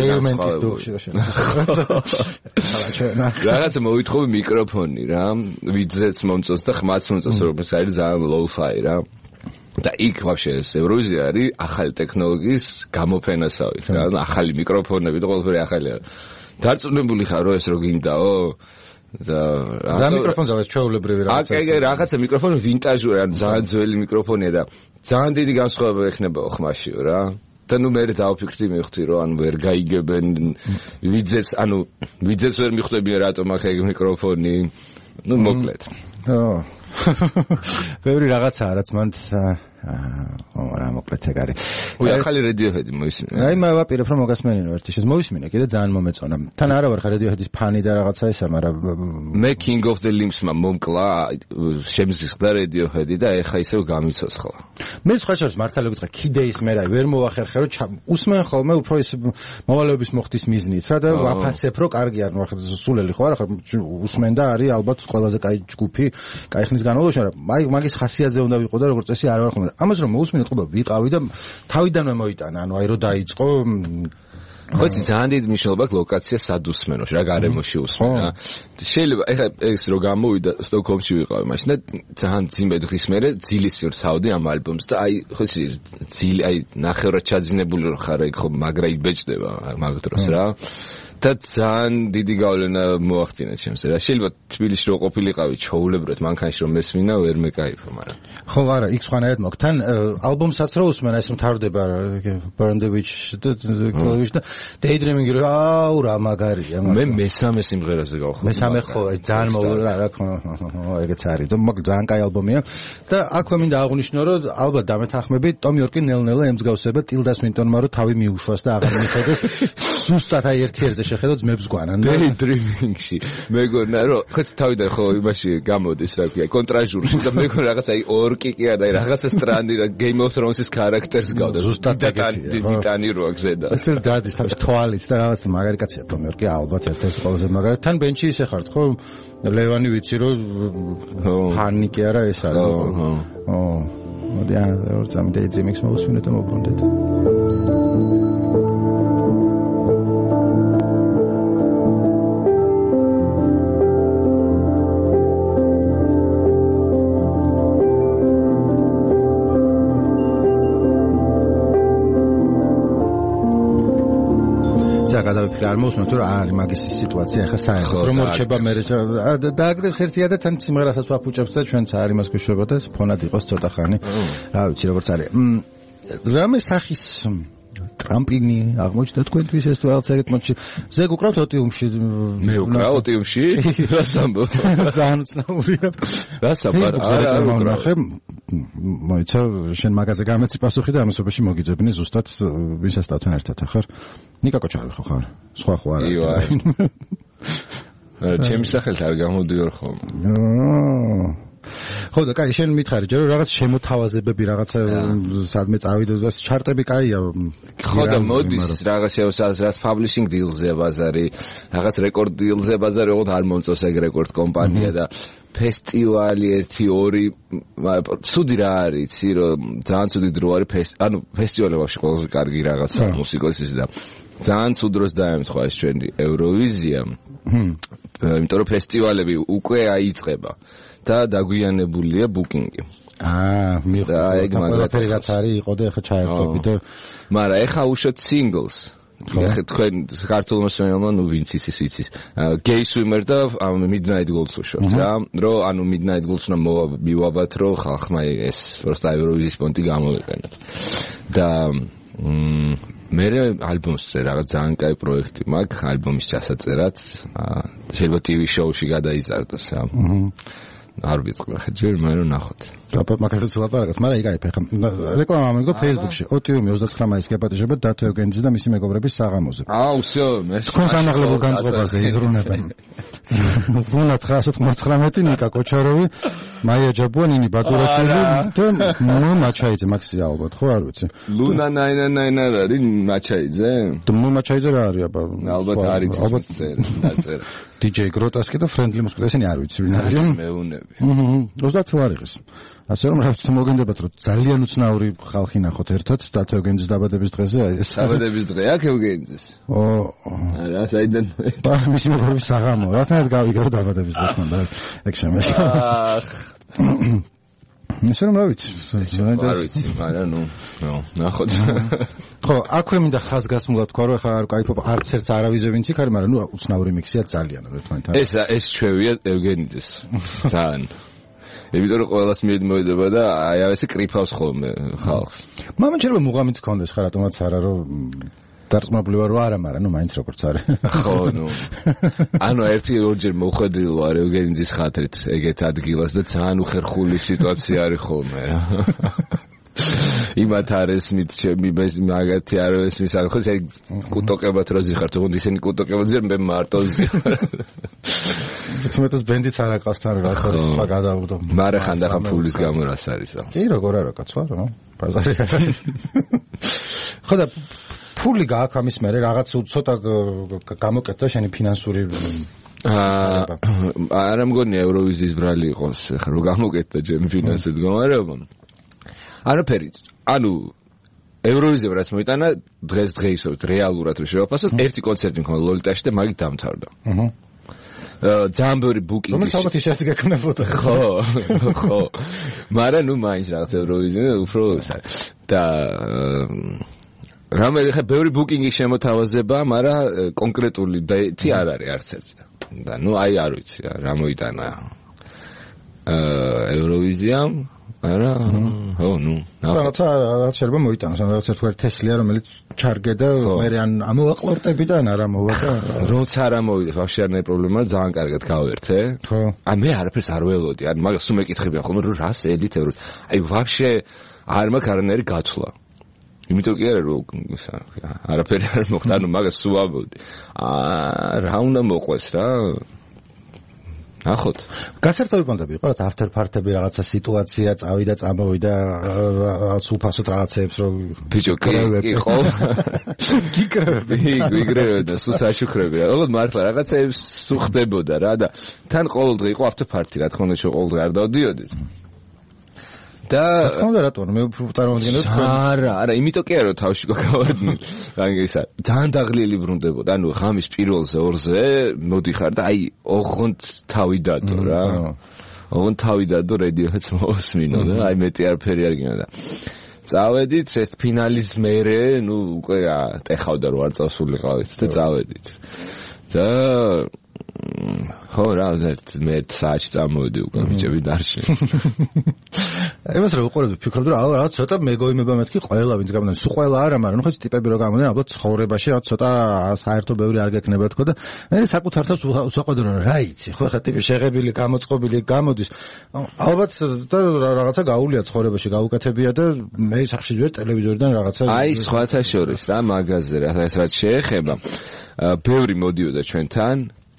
S1: გასხვა.
S2: რაღაცა მოვითხოვე მიკროფონი რა, ვიძეც მომწონს და ხმაც მომწონს, რომ ეს არის ძალიან low-fi რა. და იქ ვაფშე ეს ევროვიზია არის ახალი ტექნოლოგიის გამოფენასავით რა, ახალი მიკროფონები და ყველაფერი ახალი არის. დარწმუნებული ხარ რომ ეს რო გინდაო? და
S1: რა მიკროფონზე ვარ ჩვეულებრივი რაღაცა.
S2: აკ ეგ რაღაცა მიკროფონი ვინტაჟური, ანუ ძალიან ძველი მიკროფონია და ძალიან დიდი განსხვავება ექნებაო ხმაშიო რა. და ნუ მე დავფიქრდი, მივხვდი რომ ანუ ვერ გაიგებენ ვიძეც, ანუ ვიძეც ვერ მიხვდებიან რატომ აქ ეგ მიკროფონი. ნუ მოკლედ.
S1: ო. ბევრი რაღაცაა რაც მანდ აა რა მოკლედ ეგ არის.
S2: უი ახალი Radiohead-ი მოისმინე.
S1: აი მე ვაპირებ რომ მოგასმენინო ერთი შეს მოისმინე კიდე ძალიან მომეწონა. თან არა ვარ ხარ Radiohead-ის ფანი და რაღაცა ისა, მაგრამ
S2: მე King of the Limbs-მა მომკლა შემზისხდა Radiohead-ი და ეხა ისევ გამიცოცხლა.
S1: მე სხვა შორის მართალი გითხრა კიდეის მე რა ვერ მოვახერხე რომ უსმენ ხოლმე უფრო ის მოვალეობის მოხდის მიზნით რა და ვაფასებ რომ კარგი არ ნახე სულელი ხო არა ხარ უსმენ და არის ალბათ ყველაზე კაი ჯგუფი კაი ხნის განმავლობაში, მაგრამ აი მაგის ხასიათზე უნდა ვიყო და როგორც წესი არ ვარ ხოლმე. ამას რომ მოусმინე თქობა ვიყავი და თავიდანვე მოიტანა, ანუ აი რომ დაიწყო
S2: ხო იცი ძალიან დიდი მნიშვნელობა აქვს ლოკაცია სად უსმენოში რა გარემოში უსმენ რა. შეიძლება ეხლა ეს რო გამოვიდა სტოკჰოლმში ვიყავი მაშინ და ძალიან ძიმე დღის მერე ძილის ვსავდი ამ ალბომს და აი ხო იცი ძილი აი ნახევრად ჩაძინებული რო ხარ ეგ ხო მაგრა იბეჭდება მაგ დროს რა. და ძალიან დიდი გავლენა მოახდინა ჩემს რა. შეიძლება თბილისში რო ყოფილიყავი ჩაულებრად მანქანაში რომ მესმინა ვერ მეკაიფო, მაგრამ
S1: ხო არა იქ სხვანაირად მოხ თან ალბომსაც რო უსმენ ეს მთავრდება Burn the Witch და Clovis და Daydreaming რო აუ რა მაგარია.
S2: მე მესამე სიმღერაზე გავხდი.
S1: მესამე ხო ეს ძალიან მოვა რა ხო ეგეც არის. მაგრამ ძალიან კაი ალბომია და აქვე მინდა აღვნიშნო რომ ალბათ დამეთანხმებით Tom York-ი ნელ-ნელა ემსგავსება Tilda Swinton-მა რომ თავი მიუშვას და აღარ მიხედოს ზუსტად აი ერთი ერთზე შეხედოთ ძმებს გვანან.
S2: Daydreaming-ში მეგონა რომ ხო თავიდან ხო იმაში გამოდის რა ქვია კონტრაჟურში და მეგონა რაღაც აი ორკიკია და აი რაღაცა სტრანდი რა Game of Thrones-ის ქარაქტერს გავდა
S1: ზუსტად
S2: დიდი ტანი როა გზედა.
S1: ეს დადის თავის თვალით და რაღაც მაგარი კაცია Tom York-ი ალბათ ერთ-ერთი ყველაზე მაგარი. თან ბენჩი ისე ხართ ხო ლევანი ვიცი რომ ფანი კი არა ეს არის. ო მოდი ან ორ-სამი Daydreaming-ს მოვუსმინოთ და მოვბრუნდეთ. გადავიფიქრე არ მოусმენთ რომ არის მაგის სიტუაცია ხა საერთოდ რომ მორჩება მე და აგდებს ერთია და თან სიმღერასაც ვაფუჭებს და ჩვენც არ იმას გვიშვება და ფონად იყოს ცოტა ხანი რა ვიცი როგორც არის რამე სახის ტრამპლინი აღმოჩნდა თქვენთვის ეს თუ რაღაც ეგეთ მოჩი ზეგ უკრავთ ოტიუმში
S2: მე უკრავ ოტიუმში რას ამბობ
S1: ძალიან უცნაურია
S2: რას აბარ არა არ უკრავ
S1: მოიცა შენ მაგაზე გამეცი პასუხი და ამასობაში მოგიძებნი ზუსტად ვისასწავთან ერთად ახარ ნიკა კოჩარავი ხო ხარ სხვა ხო არა
S2: იო ჩემი სახელით არ გამოდიოდი ხოლმე
S1: ხო და კაი შენ მითხარი ჯერ რაღაც შემოთავაზებები რაღაცა სადმე წავიდე და ჩარტები კაია
S2: ხო და მოდის რაღაცა რაც publishing deals-ზე ბაზარი რაღაც record deals-ზე ბაზარი ოღონდ არ მომწონს ეგ record კომპანია და ფესტივალი ერთი ორი ცუდი რა არის იცი რომ ძალიან ცუდი დრო არის ანუ ფესტივალი ვაფშე ყველაზე კარგი რაღაცა მუსიკოსის და ძალიან ცუდ დროს დაემთხვა ეს ჩვენი ევროვიზია იმიტომ რომ ფესტივალები უკვე აიწყება და დაგვიანებულია ბუკინგი.
S1: აა, მიხა, ეგ მაგათი რაც არის, იყო და ეხა ჩაერთვები და
S2: მაგრამ ეხა უშოთ singles. ეხა თქვენ ქართულ მოსმენელმა ნუ ვინც იცის იცის. Gay Swimmer და Midnight Goals უშოთ რა, რომ ანუ Midnight Goals-ნა მოვაბათ რომ ხალხმა ეს просто ევროვიზიის პონტი გამოვიყენოთ. და მე ალბომზე რაღაც ძალიან კაი პროექტი მაქვს, ალბომის ჩასაწერად, შეიძლება ტი ვი შოუში გადაიზარდოს რა. არ ვიცი ხა ჯერ მე რომ ნახოთ.
S1: და მაგასაც ლაპარაკობთ, მაგრამ იგაი ფეხა. რეკლამა ამიგო Facebook-ში. ოტიუმი ოცდაცხრა მაისს გეპატიჟებათ დათო ევგენიძე და მისი მეგობრების საღამოზე.
S2: აუ, всё, მე
S1: თქვენ სამაღლებო განწყობაზე იზრუნებენ. ლუნა ცხრაასი ოცდათვრამეტი, ნიკა კოჩაროვი, მაია ჯაბუანინი, ბატურაშვილი და ნუ მაჩაიძე, მაქსი ალბათ, ხო არ ვიცი.
S2: ლუნა ნაინანაინა არ არის მაჩაიძე?
S1: და ნუ მაჩაიძე რა არის აბა?
S2: ალბათ არის ალბათ დაწერა.
S1: დი ჯეი გროტასკი და ფრენდლი მუსიკა ესენი არ ვიცი ვინ არის.
S2: მეუნები.
S1: აჰა, ოცდაათი არ არის. ასე რომ რაც მოგენდებათ რომ ძალიან უცნაური ხალხი ნახოთ ერთად დათო ევგენიძის დაბადების დღეზე აი ეს
S2: დაბადების დღე აქ ევგენიძის ო რა საიდან
S1: მისი მეგობრების საღამო რასნაირად გავიგე რომ დაბადების დღე ხონდა ეგ შემეშა აх ისე რომ რა ვიცი
S2: არ ვიცი მაგრამ ნუ ნუ ნახოთ
S1: ხო აქვე მინდა ხაზგასმულად თქვა რომ ხა არ кайფობ არც ერთ არავიზე ვინც იქ არის მაგრამ ნუ უცნაური მიქსია ძალიან ერთმანეთთან
S2: ეს ეს ჩვევია ევგენიძის ძალიან იმიტომ რომ ყველას მიედება და აი ასე კრიფავს ხოლმე ხალხს.
S1: მამან შეიძლება მუღამიც ქონდეს ხა რატომაც არა რომ დარწმუნებული ვარ არა, მაგრამ ნუ მაინც როგორც არის.
S2: ხო, ნუ. ანუ ერთი ორჯერ მოხვედრილ ვარ ევგენიძის ხათრით ეგეთ ადგილას და ძალიან უხერხული სიტუაცია არის ხოლმე რა. იმათ არის მით ჩემი მაგათი არ ესმის ახლა ეს კუტოკებად რა ზიხართ თქო ისინი კუტოკებადზე მე მარტო ზიხარ თუმცა
S1: ბენდიც არ აყავს თან რა სხვა გადავდო
S2: მარა ხანდახან ფულის გამო რას არის რა
S1: კი როგორ არა კაცო რა ბაზარი ხო და ფული გააქვს ამის მერე რაღაც ცოტა გამოკეთდა შენი ფინანსური
S2: აა არა მგონია ევროვიზიის ბრალი იყოს ხა რო გამოკეთდა ჩემი ფინანსური მდგომარეობა არაფერი ანუ ევროვიზიამ რაც მოიტანა დღეს დღეისობით რეალურად რო შევაფასოთ ერთი კონცერტი მქონდა ლოლიტაში და მაგით დამთავრდა აჰა ძალიან ბევრი ბუკინგი
S1: რომელიც ალბათ ის ასე გეკნებოდა
S2: ხო ხო მაგრამ ნუ მაინც რაღაც ევროვიზია უფრო და რამე ხა ბევრი ბუკინგი შემოთავაზება მაგრამ კონკრეტული დეტი არ არის არც ერთი და ნუ აი არ ვიცი რა მოიტანა ევროვიზიამ არა ხო ნუ
S1: რაღაცა რაღაც შეიძლება მოიტანოს ან რაღაც ერთგვარი თესლია რომელიც ჩარგე და მე ან ამოვაყლორტები და არა მოვა და
S2: როცა არ ამოვიდეს ვაფშე არ ნაი პრობლემაა ძალიან კარგად გავერთე
S1: ხო
S2: აი მე არაფერს არ ველოდი ან მაგას სულ მეკითხებიან ხოლმე რომ რას ელით ევროს აი ვაფშე არ მაქვს არანაირი გათვლა იმიტომ კი არა რომ არაფერი არ მოხდა ანუ მაგას სულ ამბობდი აა რა უნდა მოყვეს რა ნახოთ.
S1: გასართობი პონტები იყო, რაც after party-ები რაღაცა სიტუაცია წავიდა, წამოვიდა, რაღაც უფასოდ რაღაცეებს რომ
S2: ბიჭო კი ხო? გიკრები, გიკრები და სულ საშუქრები. ალბათ მართლა რაღაცეებს სულ ხდებოდა რა და თან ყოველდღე იყო after party, რა თქმა უნდა, ყოველდღე არ დავდიოდით. და
S1: რა თქმა უნდა რატო მე წარმოვიდგინოთ
S2: თქვენ არა არა იმიტომ კი არა რომ თავში გავარდნილ რანგისა ძალიან დაღლილი ბრუნდებოდა ანუ ღამის პირველზე ორზე მოდიხარ და აი ოღონდ თავი დადო რა ოღონდ თავი დადო რედიოჰედს მოსმინო და აი მეტი არაფერი არ გინდა წავედით ეს ფინალის მერე ნუ უკვე ტეხავდა რომ არ წავსულიყავით და წავედით და ხო რა ერთ მე ერთ საათში წამოვედი უკვე ბიჭები დარში.
S1: იმას რა უყურებ ფიქრობ რომ რა ცოტა მეგოიმება მეთქი ყველა ვინც გამოდიან სულ ყველა არა მაგრამ ნუ ხო ტიპები რო გამოდიან ალბათ ცხოვრებაში რა ცოტა საერთო ბევრი არ გექნება თქო და მე საკუთარ თავს უსაყვედრო რა იცი ხო ხა ტიპი შეღებილი გამოწყობილი გამოდის ალბათ და რაღაცა გაულია ცხოვრებაში გაუკეთებია და მე სახში ჯერ ტელევიზორიდან რაღაცა
S2: აი სხვათა შორის რა მაღაზია რა ეს რაც შეეხება ბევრი მოდიოდა ჩვენთან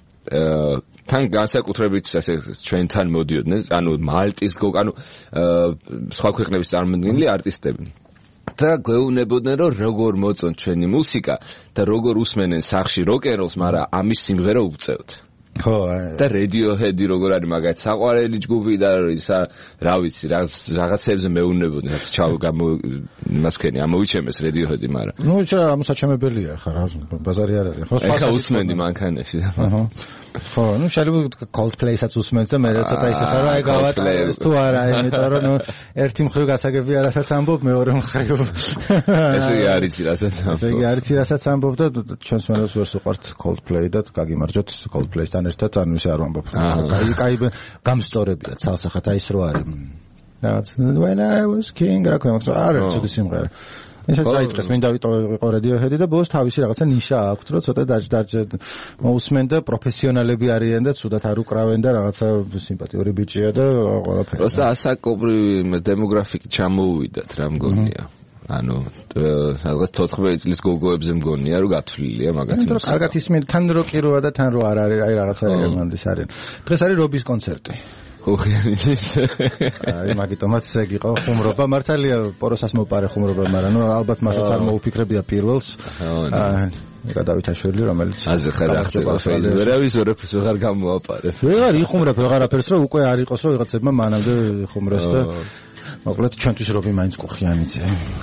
S2: თან განსაკუთრებით ასე ჩვენთან მოდიოდნენ, ანუ მალტის გოგ, ანუ სხვა ქვეყნების წარმომადგენელი არტისტები. და გვეუბნებოდნენ, რომ როგორ მოწონთ ჩვენი მუსიკა და როგორ უსმენენ სახში როკ-ენ-როლს, მაგრამ ამის სიმღერა უწევთ.
S1: ხო,
S2: და Radiohead-ი როგორ არის მაგათ საყვარელი ჯგუფი და ისა რა ვიცი, რაღაცებზე მეუბნებოდნენ, რაც ჩავ გამო იმას ვქენი, ამოვიჩემეს Radiohead-ი, მაგრამ.
S1: ნუ ისა ამოსაჩემებელია ხა რა, ბაზარი არ არის.
S2: ხო, ხა უსმენდი მანქანაში და.
S1: აჰა. ხო, ნუ შეიძლება Coldplay-საც უსმენთ და მე ცოტა ისე ხარ, აი გავატარეს თუ არა, იმიტომ რომ ნუ ერთი მხრივ გასაგებია რასაც ამბობ, მეორე მხრივ.
S2: ესე იგი არის რასაც ამბობ.
S1: ესე იგი არის რასაც ამბობ და ჩვენს მენელს ვერს უყვართ Coldplay და გაგიმარჯოთ Coldplay-თან ერთად ანუ ისე არ ვამბობ. კაი კაი გამსტორებია ცალსახად აი ეს რო არის. რაღაც when I was king რა ქვია, არა ცუდი სიმღერა. ისე დაიწყეს მინდა ვიყო Radiohead-ი და ბოლოს თავისი რაღაცა ნიშა აქვს, რომ ცოტა დაჯდაჯ მოусმენ და პროფესიონალები არიან და ცუდად არ უკრავენ და რაღაცა სიმპათიური ბიჭია და ყველაფერი.
S2: პროსტა ასაკობრივი დემოგრაფიკი ჩამოუვიდათ რა მგონია. ანუ რაღაც თოთხმეტი წლის გოგოებზე მგონია რომ გათვლილია მაგათი
S1: მუსიკა. კარგად ისმენ თან როკი როა და თან რო არ არის, აი რაღაცა ერმანდის არის. დღეს არის რობის კონცერტი.
S2: ხოხიანიცის.
S1: აი მაგიტომაც ეგ იყო ხუმრობა, მართალია პოროსას მოპარე ხუმრობა, მაგრამ ნუ ალბათ მართლაც არ მოუფიქრებია პირველს. აა გადავითაშვილი რომელიც
S2: აზე ხარ ახდება Facebook-ზე. ვერავის ვეღარ გამოაპარებ.
S1: ვეღარ იხუმრებ ვეღარაფერს რომ უკვე არ იყოს რომ ვიღაცებმა მანამდე ხუმრეს და მოკლედ ჩვენთვის რობი მაინც კუხიანიძე.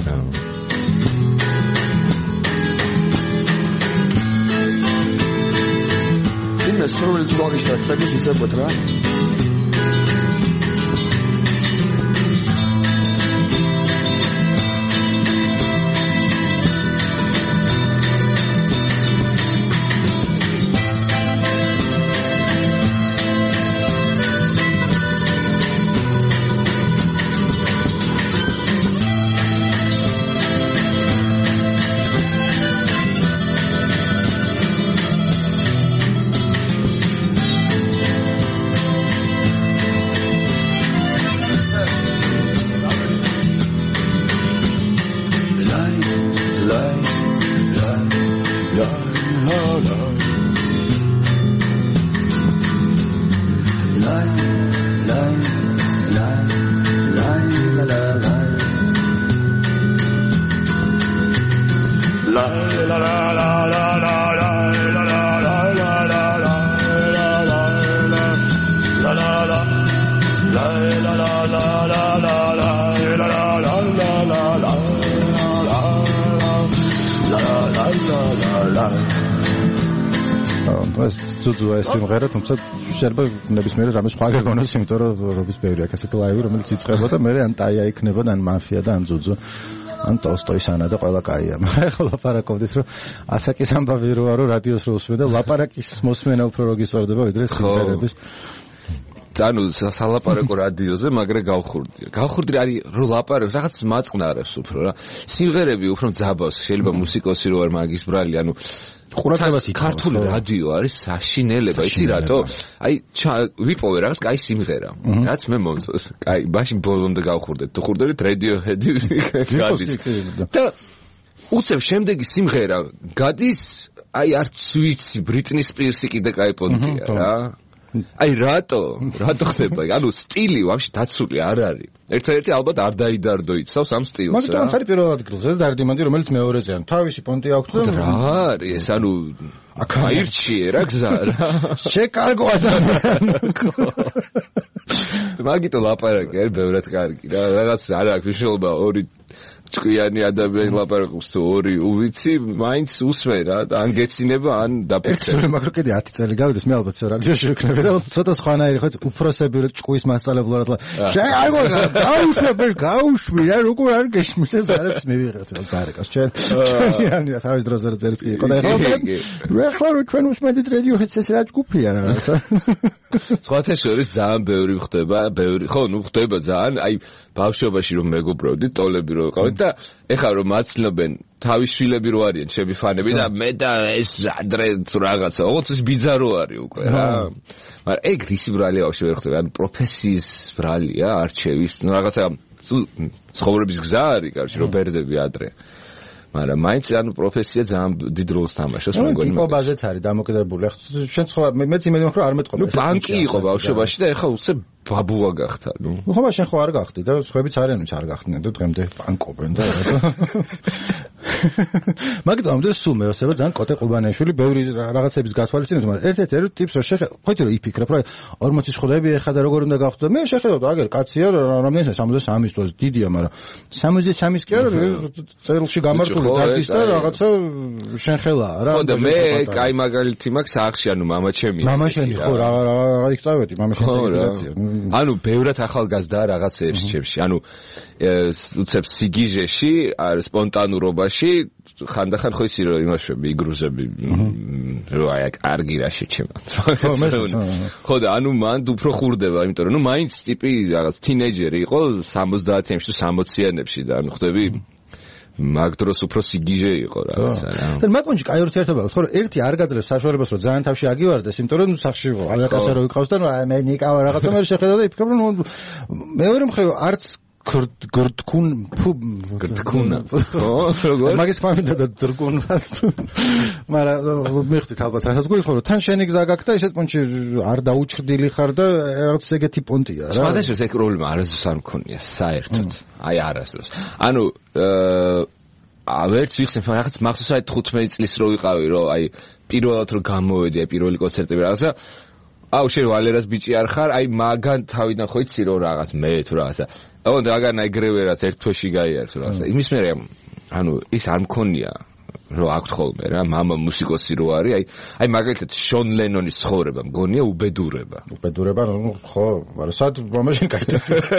S3: იმას რომელიც გოგიშტად საკის იცებოთ რა. ზუზუ ეს სიმღერა, თუმცა შეიძლება ნებისმიერ რამე სხვა გაგონოს, იმიტომ რომ რობის ბევრი აქ ასეთი ლაივი, რომელიც იწყებოდა, მე ან ტაია იქნებოდა, ან მაფია და ან ზუზუ, ან ტოსტოის ანა და ყველა კაია. მაგრამ ახლა ლაპარაკობდით, რომ ასაკის ამბავი როა, რომ რადიოს რო უსმენ და ლაპარაკის მოსმენა უფრო რო გისწორდება, ვიდრე სიმღერების.
S2: ანუ სალაპარაკო რადიოზე, მაგრამ გავხურდია. გავხურდი არის რომ ლაპარაკობს, რაღაც მაწყნარებს უფრო რა. სიმღერები უფრო ძაბავს, შეიძლება მუსიკოსი რო არ მაგის ბრალი, ანუ
S1: ყურადღებას ითხოვს.
S2: ქართული რადიო არის საშინელება, იცი რატო? აი ვიპოვე რაღაც კაი სიმღერა, რაც მე მომწონს. კაი, მაშინ ბოლომდე გავხურდეთ. თუ ხურდებით Radiohead-ი გადის. და უცებ შემდეგი სიმღერა გადის, აი არც ვიცი, Britney Spears-ი კიდე კაი პონტია რა. აი რატო? რატო ხდება? ანუ სტილი ვაფშე დაცული არ არის. ერთადერთი ალბათ არ დაიდარდო იცავს ამ სტილს რა.
S1: მაგრამ თუმცა პირველ ადგილზე დარდიმანდი რომელიც მეორეზე ან თავისი პონტი აქვს და
S2: რა არის ეს ანუ აირჩიე რა გზა რა.
S1: შეკარგო ადამიანი.
S2: მაგიტო ლაპარაკი არის ბევრად კარგი რა. რაღაც არ აქვს მნიშვნელობა ორი ჭკვიანი ადამიანი ლაპარაკობს თუ ორი უვიცი, მაინც usმენ რა, ან გეცინება, ან დაფიქრდება.
S3: ეს მაგრამ კიდე ათი წელი გავიდეს, მე ალბათ რადიოში ვიქნები და ცოტა სხვანაირი ხო უფროსები ჭკუის მასწავლებლად შენ აი გაუშვებ, გაუშვი რა, როგორ არ გეშმის ეს არებს მივიღეთ რა გარეკას ჩვენ. ჩვენიანია თავის დროზე წერს კი. ყოდა ეხლა რო ჩვენ უსმენთ რადიოჰედს ეს რა ჭკუფია რა.
S2: სხვათა შორის ძალიან ბევრი ხდება, ბევრი ხო, ნუ ხდება ძალიან, აი ბავშვობაში რომ მეგობრობდით, ტოლები რო ვიყავით და ეხლა რომ მაცნობენ თავის შვილები რო არიან, ჩემი ფანები და მე და ეს ადრე რაღაცა, ოღონდ ის ბიძარო არის უკვე რა. მაგრამ ეგ რისი ბრალია ბავშვი ვერ ხდება, ანუ პროფესიის ბრალია, არჩევის, ნუ რაღაცა ცხოვრების გზა არის, კარგი, რომ ბერდები ადრე. მაგრამ მაინც ანუ პროფესია ძალიან დიდ როლს თამაშობს მეგონი.
S3: ნუ ტიპობაზეც არის დამოკიდებული. ახლა შენ სხვა მეც იმედი მაქვს რომ არ მეტყობა.
S2: ნუ ბანკი იყო ბავშვობაში და ეხლა უცებ ბაბუა გახდა, ნუ.
S3: ნუ ხომ შენ ხო არ გახდი და სხვაებიც არიან ვინც არ გახდნენ და დღემდე ბანკობენ და მაგიტომ ამ დროს სულ მეოსება ძალიან კოტე ყუბანიაშვილი ბევრი რაღაცების გათვალისწინებს, მაგრამ ერთ-ერთ ერთ ტიპს რო შეხე, ხოჭი რო იფიქრებ, რომ ორმოცის ხვდები ეხლა და როგორ უნდა გავხდო. მე შეხედავ აგერ კაცია, რამდენია სამოცდა სამის თვეს დიდია, მაგრამ სამოცდა სამის კი არა, წერილში გამართული დარდის და რაღაცა შენ ხელაა რა.
S2: ხო და მე კაი მაგალითი მაქვს სახში, ანუ მამა ჩემი.
S3: მამა შენი ხო რა რა იქწავედი, მამა შენი ეგრეცია.
S2: ანუ ბევრად ახალგაზრდა რაღაც ერჩებში, ანუ უცებ სიგიჟეში, არ სპონტანურობაში ხანდახან ხო ისი რომ იმაშვები იგრუზები რომ აი კარგი რა შეჩემა. ხო და ანუ მან უფრო ხურდება, იმიტომ რომ ნუ მაინც ტიპი რაღაც თინეიჯერი იყო სამოცდაათიანებში თუ სამოციანებში და ანუ ხდები მაგ დროს უფრო სიგიჟე იყო რაღაცა რა.
S3: და მაგონში კაი ურთიერთობა აქვს, ხო რომ ერთი არ გაძლევს საშუალებას რომ ძალიან თავში აგივარდეს, იმიტომ რომ სახში რაღაცა რო იყავს და მე ნიკავა რაღაცა მე შეხედავ და იფიქრებ რომ მეორე მხრივ არც გრდკუნ
S2: გრდკუნა ხო როგორ
S3: მაგის ფამილია და დრკუნა მაგრამ მიხდით ალბათ რასაც გულიხო რომ თან შენი გზა გაქვს და ისეთ პონჩი არ დაუჭრდილი ხარ და რაღაც ეგეთი პონტია რა
S2: სხვადასხვა ეს პრობლემა არასდროს არ მქონია საერთოდ აი არასდროს ანუ აა ვერც ვიხსენ რაღაც მახსოვს აი თხუთმეტი წლის რო ვიყავი რომ აი პირველად რო გამოვედი აი პირველი კონცერტები რაღაცა აუ შენ ვალერას ბიჭი არ ხარ აი მაგან თავიდან ხო იცი რომ რაღაც მე თუ რაღაცა ოღონდ აგან აიგრევე რაც ერთ თვეში გაიარს რაღაცა იმის მერე ანუ ის არ მქონია რომ აქვთ ხოლმე რა მამა მუსიკოსი რო არის აი აი მაგალითად შონ ლენონის ცხოვრება მგონია უბედურება
S3: უბედურება ნუ ხო მაგრამ სად მომაშენ კაითა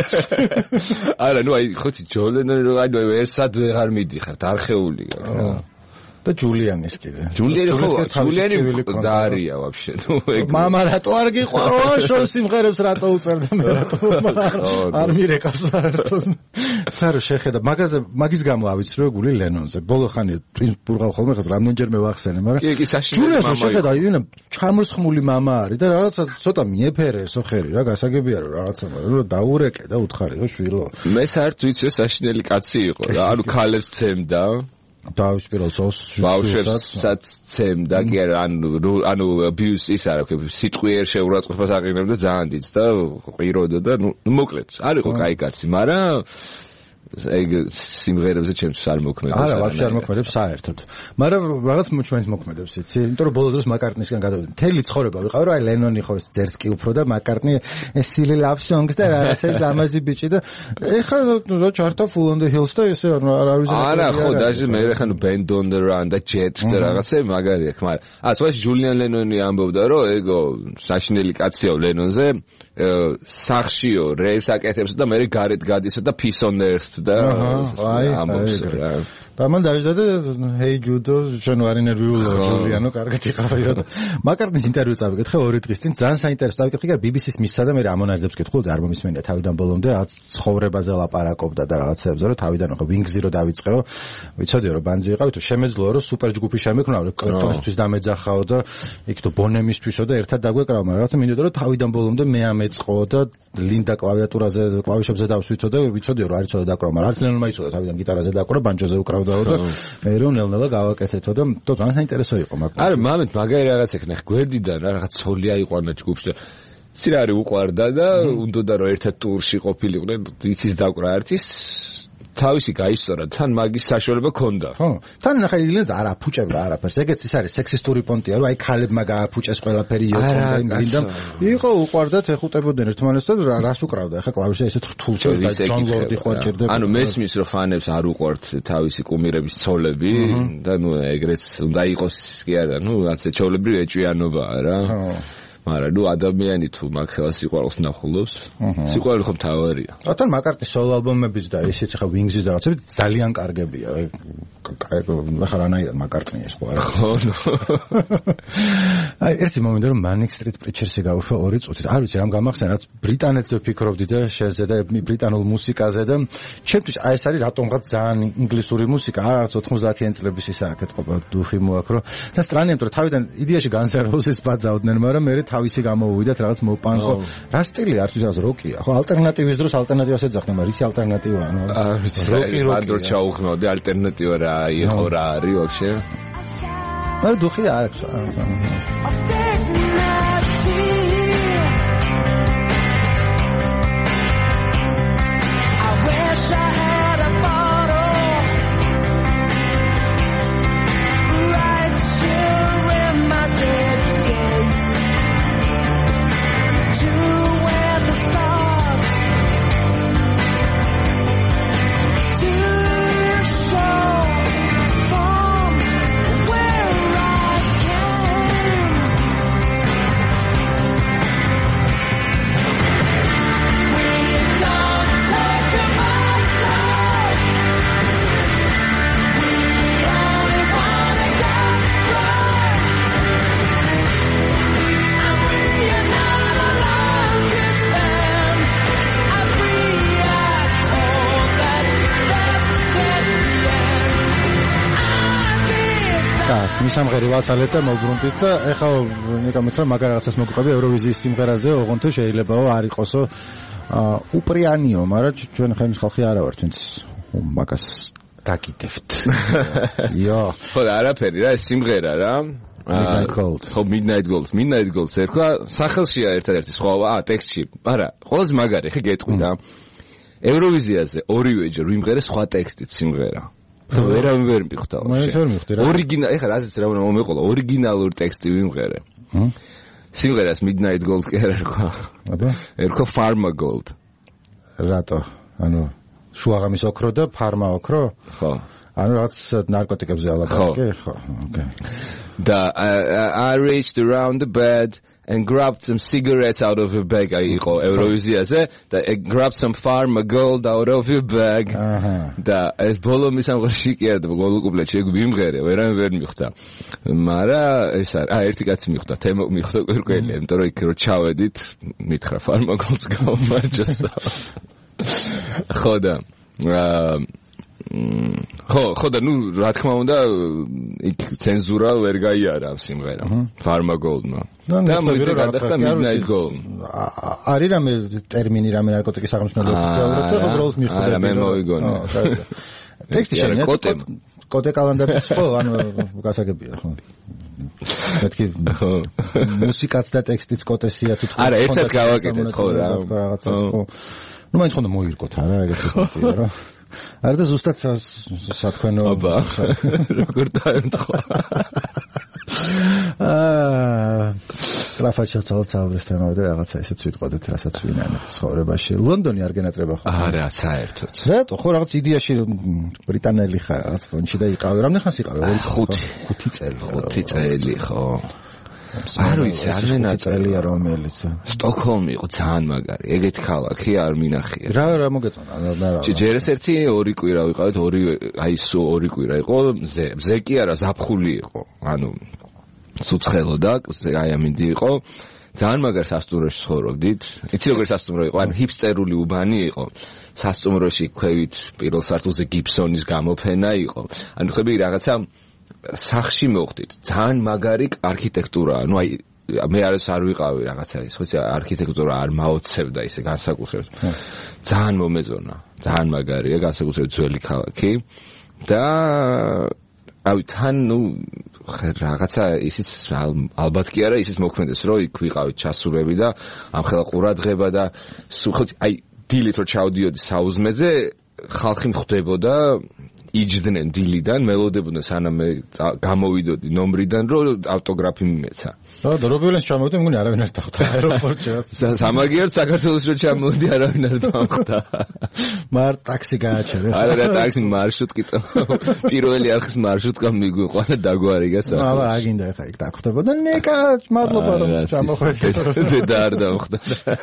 S2: არა ნუ აი ხოცი ჯონ ლენონი რო აი ერთსად ვეღარ მიდიხარ დარხეული რა
S3: და ჯულიანის კიდე.
S2: ჯულიანი ხო, ჯულიანი დაარია ვაფშე. ნუ ეგ.
S3: მამა რატო არ გიყვარო შოუ სიმღერებს რატო უწერდა მე რატო არ მირეკავს საერთოდ. თარო შეხედა მაგაზე მაგის გამო ავიცრო გული ლენონზე. ბოლო ხანია პურღავ ხოლმე ხა რამდენჯერ მე ვახსენე, მაგრამ
S2: კი კი საშინელი მამა.
S3: შეხედა იუნა ჩამოსხმული მამა არის და რაღაცა ცოტა მიეფერე სოხერი რა გასაგებია რომ რაღაცა რომ დაურეკე და უთხარი რომ შვილო.
S2: მე საერთოდ ვიცი რომ საშინელი კაცი იყო რა. ანუ ქალებს ცემდა.
S3: დავის პირველ წელს
S2: ბავშვებსაც ცემდა კი არა ანუ ანუ abuse ის არა სიტყვიერ შეურაცხყოფას აყენებდა ძალიან დიდს და ყიროდა და ნუ მოკლედ არ იყო კაი კაცი მაგრამ ეგ სიმღერებზე ჩემთვის არ მოქმედებს
S3: არა ვაფშე არ მოქმედებს საერთოდ მაგრამ რაღაც ჩვენს მოქმედებს იცი იმიტომ რომ ბოლო დროს მაკარტნისგან გადავედი მთელი ცხოვრება ვიყავ რომ აი ლენონი ხო ძერს კი უფრო და მაკარტნი silly love songs და რაღაცა ლამაზი ბიჭი და ეხლა რა ჩარტა full on the hills და ესე არ არის
S2: არა ხო დაჟე მე ეხლა ნუ band on the run და jet და რაღაცა მაგარი აქვს მაგრამ აა სხვა ჯულიან ლენონი ამბობდა რომ ეგო საშინელი კაცია ლენონზე სახშიო რეივს აკეთებს და მე გარეთ გადისო და peace on earth და ამბობს რა და მან დავიძადა hey judo ჩვენ ვარ ინერვიულო ჯულიანო კარგად იყავია და მაკარტნის ინტერვიუ წავიკითხე ორი დღის წინ ძალიან საინტერესო წავიკითხე და ბი ბი სის მისცა და მე ამონარიდებს კითხულობდი არ მომისმენია თავიდან ბოლომდე რაღაც ცხოვრებაზე ლაპარაკობდა და რაღაცებზე რომ თავიდან ხო ვინგზი რო დავიწყეო ვიცოდიო რომ ბანძი იყავით შემეძლო რომ სუპერ ჯგუფი შემეკრნავ რომ კრიპტონისთვის დამეძახაო და იქ თუ ბონემისთვისო და ერთად დაგვეკრავ მაგრამ რაღაცა მინდოდა რომ თავიდან ბოლომდე მე ამეწყო და ლინდა კლავიატურაზე კლავიშებზე დავსვითო და ვიცოდიო რომ არ იცოდა დაკვრა მაგრამ არც ლენონმა იცოდა თავიდან გიტარაზე დაკვრა ბანჯოზე უკრავ და მე რომ ნელ-ნელა გავაკეთეთო და თო ძალიან საინტერესო იყო მაგ. არა, მამეთ მაგარი რაღაც ეკნა გვერდიდან რა რაღაც ცოლი აიყვანა ჯგუფში და ცირარი უყვარდა და უნდოდა რომ ერთად ტურში ყოფილიყვნენ, იცის დაკვრა ერთის თავისი გაისწორა, თან მაგის საშუალება ქონდა.
S1: ხო, თან ნახე ილენს არ აფუჭებდა არაფერს. ეგეც ის არის სექსისტური პონტია, რომ აი ქალებმა გააფუჭეს ყველაფერი იოთონდა იმ გინდა. იყო უყვარდათ, ეხუტებოდნენ ერთმანეთს და რას უკრავდა. ახლა კლავიშზე ესეთ რთულს და ჯონ ლორდი ხო ჭირდება.
S2: ანუ მესმის რომ ფანებს არ უყვართ თავისი კუმირების ცოლები და ნუ ეგრეც უნდა იყოს კი არა, ნუ ასე ჩაოლებრივი ეჭვიანობაა რა. მაგრამ ნუ ადამიანი თუ მაგ ხელას სიყვარულს ნახულობს, სიყვარული ხომ თავარია.
S1: ათან მაკარტნის სოლო ალბომებიც და ისიც ხა ვინგზის და რაღაცები ძალიან კარგებია. ახლა რანაირად მაკარტნია ეს ხო არა.
S2: ხო.
S1: აი ერთი მომენტი რომ Manic Street Preachers-ი გავუშვა ორი წუთით. არ ვიცი რამ გამახსენა, რაც ბრიტანეთზე ვფიქრობდი და შეზე და ბრიტანულ მუსიკაზე და ჩემთვის აი ეს არის რატომღაც ძალიან ინგლისური მუსიკა, რაღაც ოთხმოცდაათიანი წლების ისა აკეთყოფა დუხი მოაქრო. და სტრანია რომ თავიდან იდეაში Guns N' Roses ბაძავდნენ, მაგრამ მე თავისი გამოვიდათ რაღაც მოპანკო. რა სტილი არის ის როკია? ხო ალტერნატივის დროს ალტერნატივას ეძახდნენ, მაგრამ ისი ალტერნატივაა, ნუ.
S2: როკი როკი. ანდრო ჩაუხმავდი ალტერნატივა რა იყო რა არის ვაფშე?
S1: მაგრამ დუხი არ აქვს. სამღერი ვაცალეთ და მოგბრუნდით და ეხლა ნიკა მითხრა მაგარ რაღაცას მოგყვები ევროვიზიის სიმღერაზე, ოღონდ თუ შეიძლებაო არ იყოსო უპრიანიო, მაგრამ ჩვენ ხემის ხალხი არა ვართ, ვინც მაგას დაგიდებთ. იო.
S2: ხო და არაფერი რა, ეს სიმღერა რა.
S1: Midnight Gold.
S2: ხო Midnight Gold, Midnight Gold ერქვა, სახელშია ერთადერთი სხვაობა, აა ტექსტში. არა, ყველაზე მაგარი, ხე გეტყვი რა. ევროვიზიაზე ორივეჯერ ვიმღერე სხვა ტექსტით სიმღერა. და ვერავინ ვერ მიხვდა. ორიგინალი, ეხლა რაზეც რა უნდა მომეყოლა, ორიგინალური ტექსტი ვიმღერე. სიმღერას Midnight Gold კი არ ერქვა. აბა, ერქვა Pharma Gold.
S1: რატო? ანუ შუაღამის ოქრო და ფარმა ოქრო?
S2: ხო.
S1: ანუ რაღაც ნარკოტიკებზე ალაპარაკე, ხო, okay.
S2: და I reached around the bed and grabbed some cigarettes out of her bag. I იყო ევროვიზიაზე და grabbed some Pharma Gold out of her bag. აჰა. და ეს ბოლომის ამღერში კი არა და ბოლო კუპლეტში ეგ ვიმღერე, ვერან ვერ მიხვდა. მაგრამ ეს არა, აა ერთი კაცი მიხვდა, თემო მიხვდა კვირკველი, იმიტომ რომ იქ რო ჩავედით, მითხრა Pharma Gold-ს გამომარჯოს და ხო და აა ხო, ხო და ნუ რა თქმა უნდა იქ ცენზურა ვერ გაიარა ამ სიმღერამ. Pharma Gold-მა. და მოიდგა გადახდა Midnight Gold.
S1: არის რამე ტერმინი რამე ნარკოტიკის აღმნიშვნელი ოფიციალურად და უბრალოდ მიხვდა.
S2: არა, მე მოიგონე.
S1: ტექსტი შენია კოტე კოტე კალანდარიც ხო, ანუ გასაგებია ხო. მეთქი მუსიკაც და ტექსტიც კოტესია თუ
S2: არა, ერთად გავაკეთეთ ხო რა.
S1: რაღაცას ხო. ნუ მაინც ხონდა მოირკოთ არა, ეგეთი პონტია რა. არა და ზუსტად სათქვენო
S2: აბა როგორ დაემთხვა
S1: აა სტრაფაჩა ცალცაურის თემავე რაღაცა ისეც ვიტყოდეთ რასაც ვინანებთ ცხოვრებაში. ლონდონი არ გენატრება ხო?
S2: არა, საერთოდ.
S1: რატო? ხო რაღაც იდეაში ბრიტანელი ხარ რაღაც ფონჩი და იყავი. რამდენი ხანს იყავი?
S2: ხუთი.
S1: ხუთი წელი.
S2: ხუთი წელი ხო. არ ვიცი, არ მენატრელია
S1: რომელიც.
S2: სტოკჰოლმი იყო ძალიან მაგარი. ეგეთი ქალაქი არ მინახია.
S1: რა რა მოგეწონა? რა.
S2: ჯერეს ერთი ორი კვირა ვიყავით, ორი აი სულ ორი კვირა იყო, მზე, მზე კი არა, ზაფხული იყო. ანუ ცუცხელოდა, აი ამინდი იყო. ძალიან მაგარ სასტუმროში ცხოვრობდით. იცი როგორ სასტუმრო იყო? ანუ ჰიპსტერული უბანი იყო. სასტუმროში ქვევით პირველ სართულზე გიბსონის გამოფენა იყო. ანუ ხები რაღაცა სახში მოხდით. ძალიან მაგარი არქიტექტურაა. ნუ აი მე არის არ ვიყავი რაღაცა ის, ხო, არქიტექტურა არ მაოცებდა ისე განსაკუთრებით. ძალიან მომეწონა. ძალიან მაგარია, განსაკუთრებით ძველი ქალაქი. და აი თან ნუ რაღაცა ისიც ალბათ კი არა, ისიც მოქმედეს, რომ იქ ვიყავით ჩასულები და ამხელა ყურადღება და ხო აი დილით რო ჩავდიოდი საუზმეზე ხალხი მხვდებოდა იჯდნენ დილიდან, მელოდებოდნენ სანამ მე გამოვიდოდი ნომრიდან, რომ ავტოგრაფი მიმეცა.
S3: რა დრობილენს ჩამოვიდა, მგონი არავინ არ დახვდა აეროპორტში.
S2: სამაგიერად საქართველოს რო ჩამოვიდი, არავინ არ დახვდა.
S3: მარ ტაქსი გააჩერე.
S2: არა, რა ტაქსი მარშრუტკი და პირველი არხის მარშრუტკა მიგვიყვა და დაგვარიგა სახე.
S3: აბა რა გინდა ხა იქ დახვდებოდა, ნეკა მადლობა რომ ჩამოხვედით.
S2: და არ დახვდა.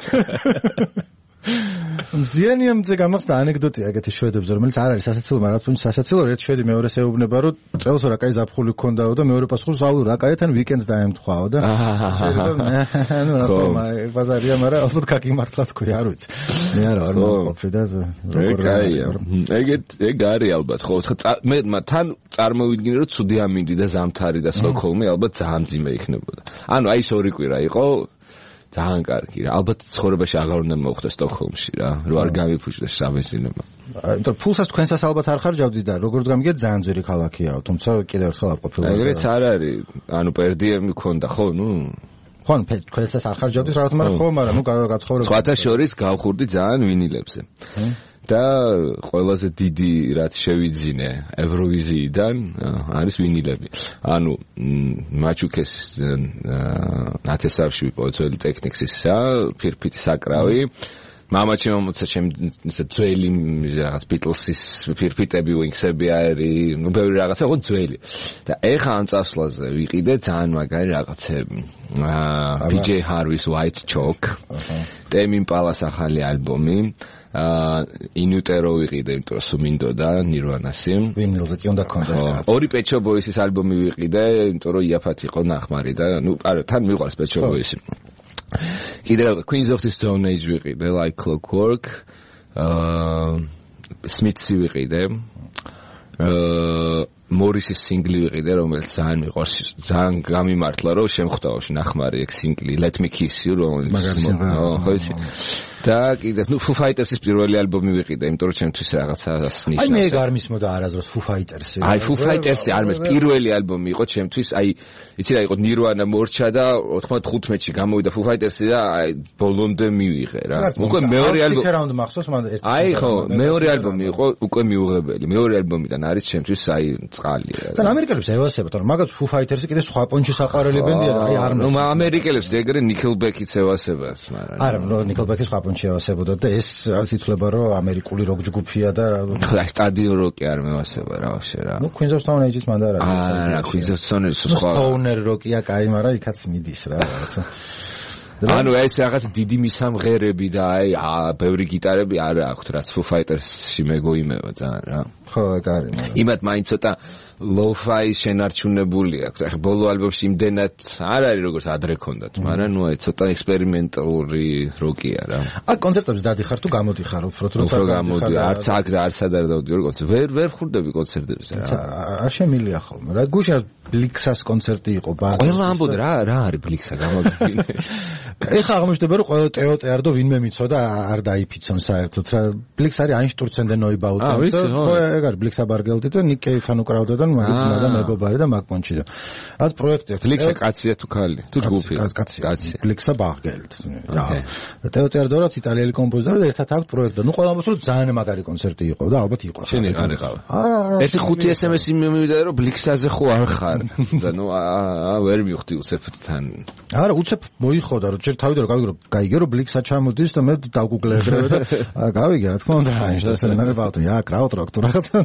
S3: მზიანია მზე გამახსნა ანეკდოტია ეგეთი შვედებზე, რომელიც არ არის სასაცილო, მაგრამ რაც სასაცილო, ერთ შვედი მეორეს ეუბნება, რომ წელს რა კაი ზაფხული გქონდაო და მეორე პასუხობს, აუ რა კაი თან ვიკენდს დაემთხვაო და ანუ რა თქმა უნდა, ბაზარია, მაგრამ ალბათ კაკი მართლა თქვი, არ ვიცი. მე არა არ მომყოფი და
S2: როგორ კაია. ეგეთ ეგ არის ალბათ, ხო, მე თან წარმოვიდგინე, რომ ცუდი ამინდი და ზამთარი და სტოკჰოლმი ალბათ ძალიან ძიმე იქნებოდა. ანუ აი ეს ორი კვირა იყო ძალიან კარგი რა. ალბათ ცხოვრებაში აღარ უნდა მოხდეს სტოკჰოლმში რა, რომ არ გამიფუჭდეს საბენზინო.
S3: იმიტომ ფულსაც თქვენსაც ალბათ არ ხარჯავდი და როგორც გამიგეთ ძალიან ძვირი ქალაქიაო, თუმცა კიდევ ერთხელ არ ყოფილა.
S2: ეგრეც არ არის. ანუ პერდიემი ქონდა, ხო, ნუ
S3: ხო, თქვენსაც არ ხარჯავდი რაღაც, მაგრამ ხო, მაგრამ ნუ გაცხოვრება.
S2: სხვათა შორის გავხურდი ძალიან ვინილებზე. და ყველაზე დიდი რაც შევიძინე ევროვიზიიდან არის ვინილები. ანუ მაჩუკესის ნათესავში პოეცელი ტექნიქსისა, ფირფიტი საკრავი. მამაჩემ მოცა ჩემ ძველი რაღაც ბიტლსის ფირფიტები, ვინქსები არის, ნუ ბევრი რაღაცა, ხო ძველი. და ეხა ამ წასვლაზე ვიყიდე ძალიან მაგარი რაღაცები. აა პი ჯეი Harvey's White Chalk. ტემ იმპალას ახალი ალბომი. აა ინუტერო ვიყიდე, იმიტომ რომ სუმინდოდა ნირვანასი.
S3: ვინილზე კი უნდა კონდეს რაღაც.
S2: ორი Pet Shop Boys-ის ალბომი ვიყიდე, იმიტომ რომ იაფად იყო ნახმარი და ნუ არა, თან მიყვარს Pet Shop Boys-ი. კიდევ Queens of the Stone Age ვიყიდე, Like Clockwork. აა Smiths-ი ვიყიდე. აა მორისის სინგლი ვიყიდე, რომელიც ძალიან მიყვარს, ძალიან გამიმართლა, რომ შემხვდაოში ნახმარი ეგ სინგლი Let Me Kiss You, რომელიც ხო იცი. და კიდე ნუ Foo Fighters-ის პირველი ალბომი ვიყიდე, იმიტომ რომ ჩემთვის რაღაცა ნიშნავს.
S3: აი მე გარ მისმოდა არაზრს Foo Fighters-ი.
S2: აი Foo Fighters-ი არ მეც პირველი ალბომი იყო ჩემთვის, აი იცი რა იყო Nirvana მორჩა და ოთხმოცდახუთში გამოვიდა Foo Fighters-ი და აი ბოლომდე მივიღე რა. უკვე მეორე ალბომი
S3: Stick Around მახსოვს მან ერთი.
S2: აი ხო, მეორე ალბომი იყო უკვე მიუღებელი. მეორე ალბომიდან არის ჩემთვის აი წყალი რა.
S3: და ამერიკელებს ევასებათ, რომ მაგაც Foo Fighters-ი კიდე სხვა პონჩი საყვარელი ბენდია და აი არ
S2: ნუ ამერიკელებს ეგრე Nickelback-იც ევასებათ, მაგრამ
S3: არა, ნუ Nickelback-ის სხვა პონჩი ევასებოდა და ეს ასე ითვლება, რომ ამერიკული როკ ჯგუფია და
S2: ხო, სტადიონ როკი არ მევასება რა ვაფშე რა.
S3: ნუ Queens of Stone Age-ის მანდ არ არის.
S2: არა, Queens of Stone Age-ის სხვა.
S3: Stoner როკია, კაი, მაგრამ იქაც მიდის რა რაღაცა.
S2: ანუ ეს რაღაც დიდი მისამღერები და აი ბევრი გიტარები არ აქვს, რაც Foo Fighters-ში მეგოიმევა ძალიან რა.
S3: ხო, ეგ არის.
S2: იმათ მაინც ცოტა lo-fi შენარჩუნებული აქვს. ახლა ბოლო ალბომში იმდენად არ არის როგორც ადრე ქონდათ, მაგრამ ნუ აი ცოტა ექსპერიმენტალური როკია რა.
S3: აი კონცერტებზე დადიხარ თუ გამოდიხარ, უფრო
S2: როცა გამოდი, არც აქ და არც ადარ დავდივარ კონცერტზე. ვერ ვერ ხურდები კონცერტებზე რა.
S3: არ შემილია ხოლმე. რა გუშინ ბლიქსას კონცერტი იყო ბარში.
S2: ყველა ამბობდა რა რა არის ბლიქსა გამოგიდგინე.
S3: ეხა აღმოჩნდება რომ ყველა ტეოტერდო და ვინმე მიცოდა არ დაიფიცონ საერთოდ რა. ბლიքს არის Einstürzen der Neubauten. ხო, ეგ არის ბლიქსა ბარგელდი და Nick Cave-თან უკრავდა და მაგიცინა და მეგობარი და მაგპონჩი და. რაც პროექტი აქვს.
S2: ბლიქსა კაცია თუ ქალი? თუ ჯგუფია?
S3: კაცია. ბლიქსა ბარგელდი. და ტეოტერდო რაც იტალიელი კომპოზიტორი და ერთად აქვს პროექტი. ნუ ყველა ამბობს რომ ძალიან მაგარი კონცერტი იყო და ალბათ იყო.
S2: შენ არ იყავ. ერთი ხუთი ეს ემ ესი მივიდა რომ ბლიქსაზე ხო არ ხარ და ნუ აა ვერ მივხვდი უცებთან. არა, უცებ მოიხოდა რომ ჯერ თავიდან რომ გავიგრო, გაიგე რომ ბლიქსა ჩამოდის და მე დავგუგლე ეგრევე და გავიგე რა თქმა უნდა Einstürzen der Neubauten. Ja, Krautrock თუ რაღაცა.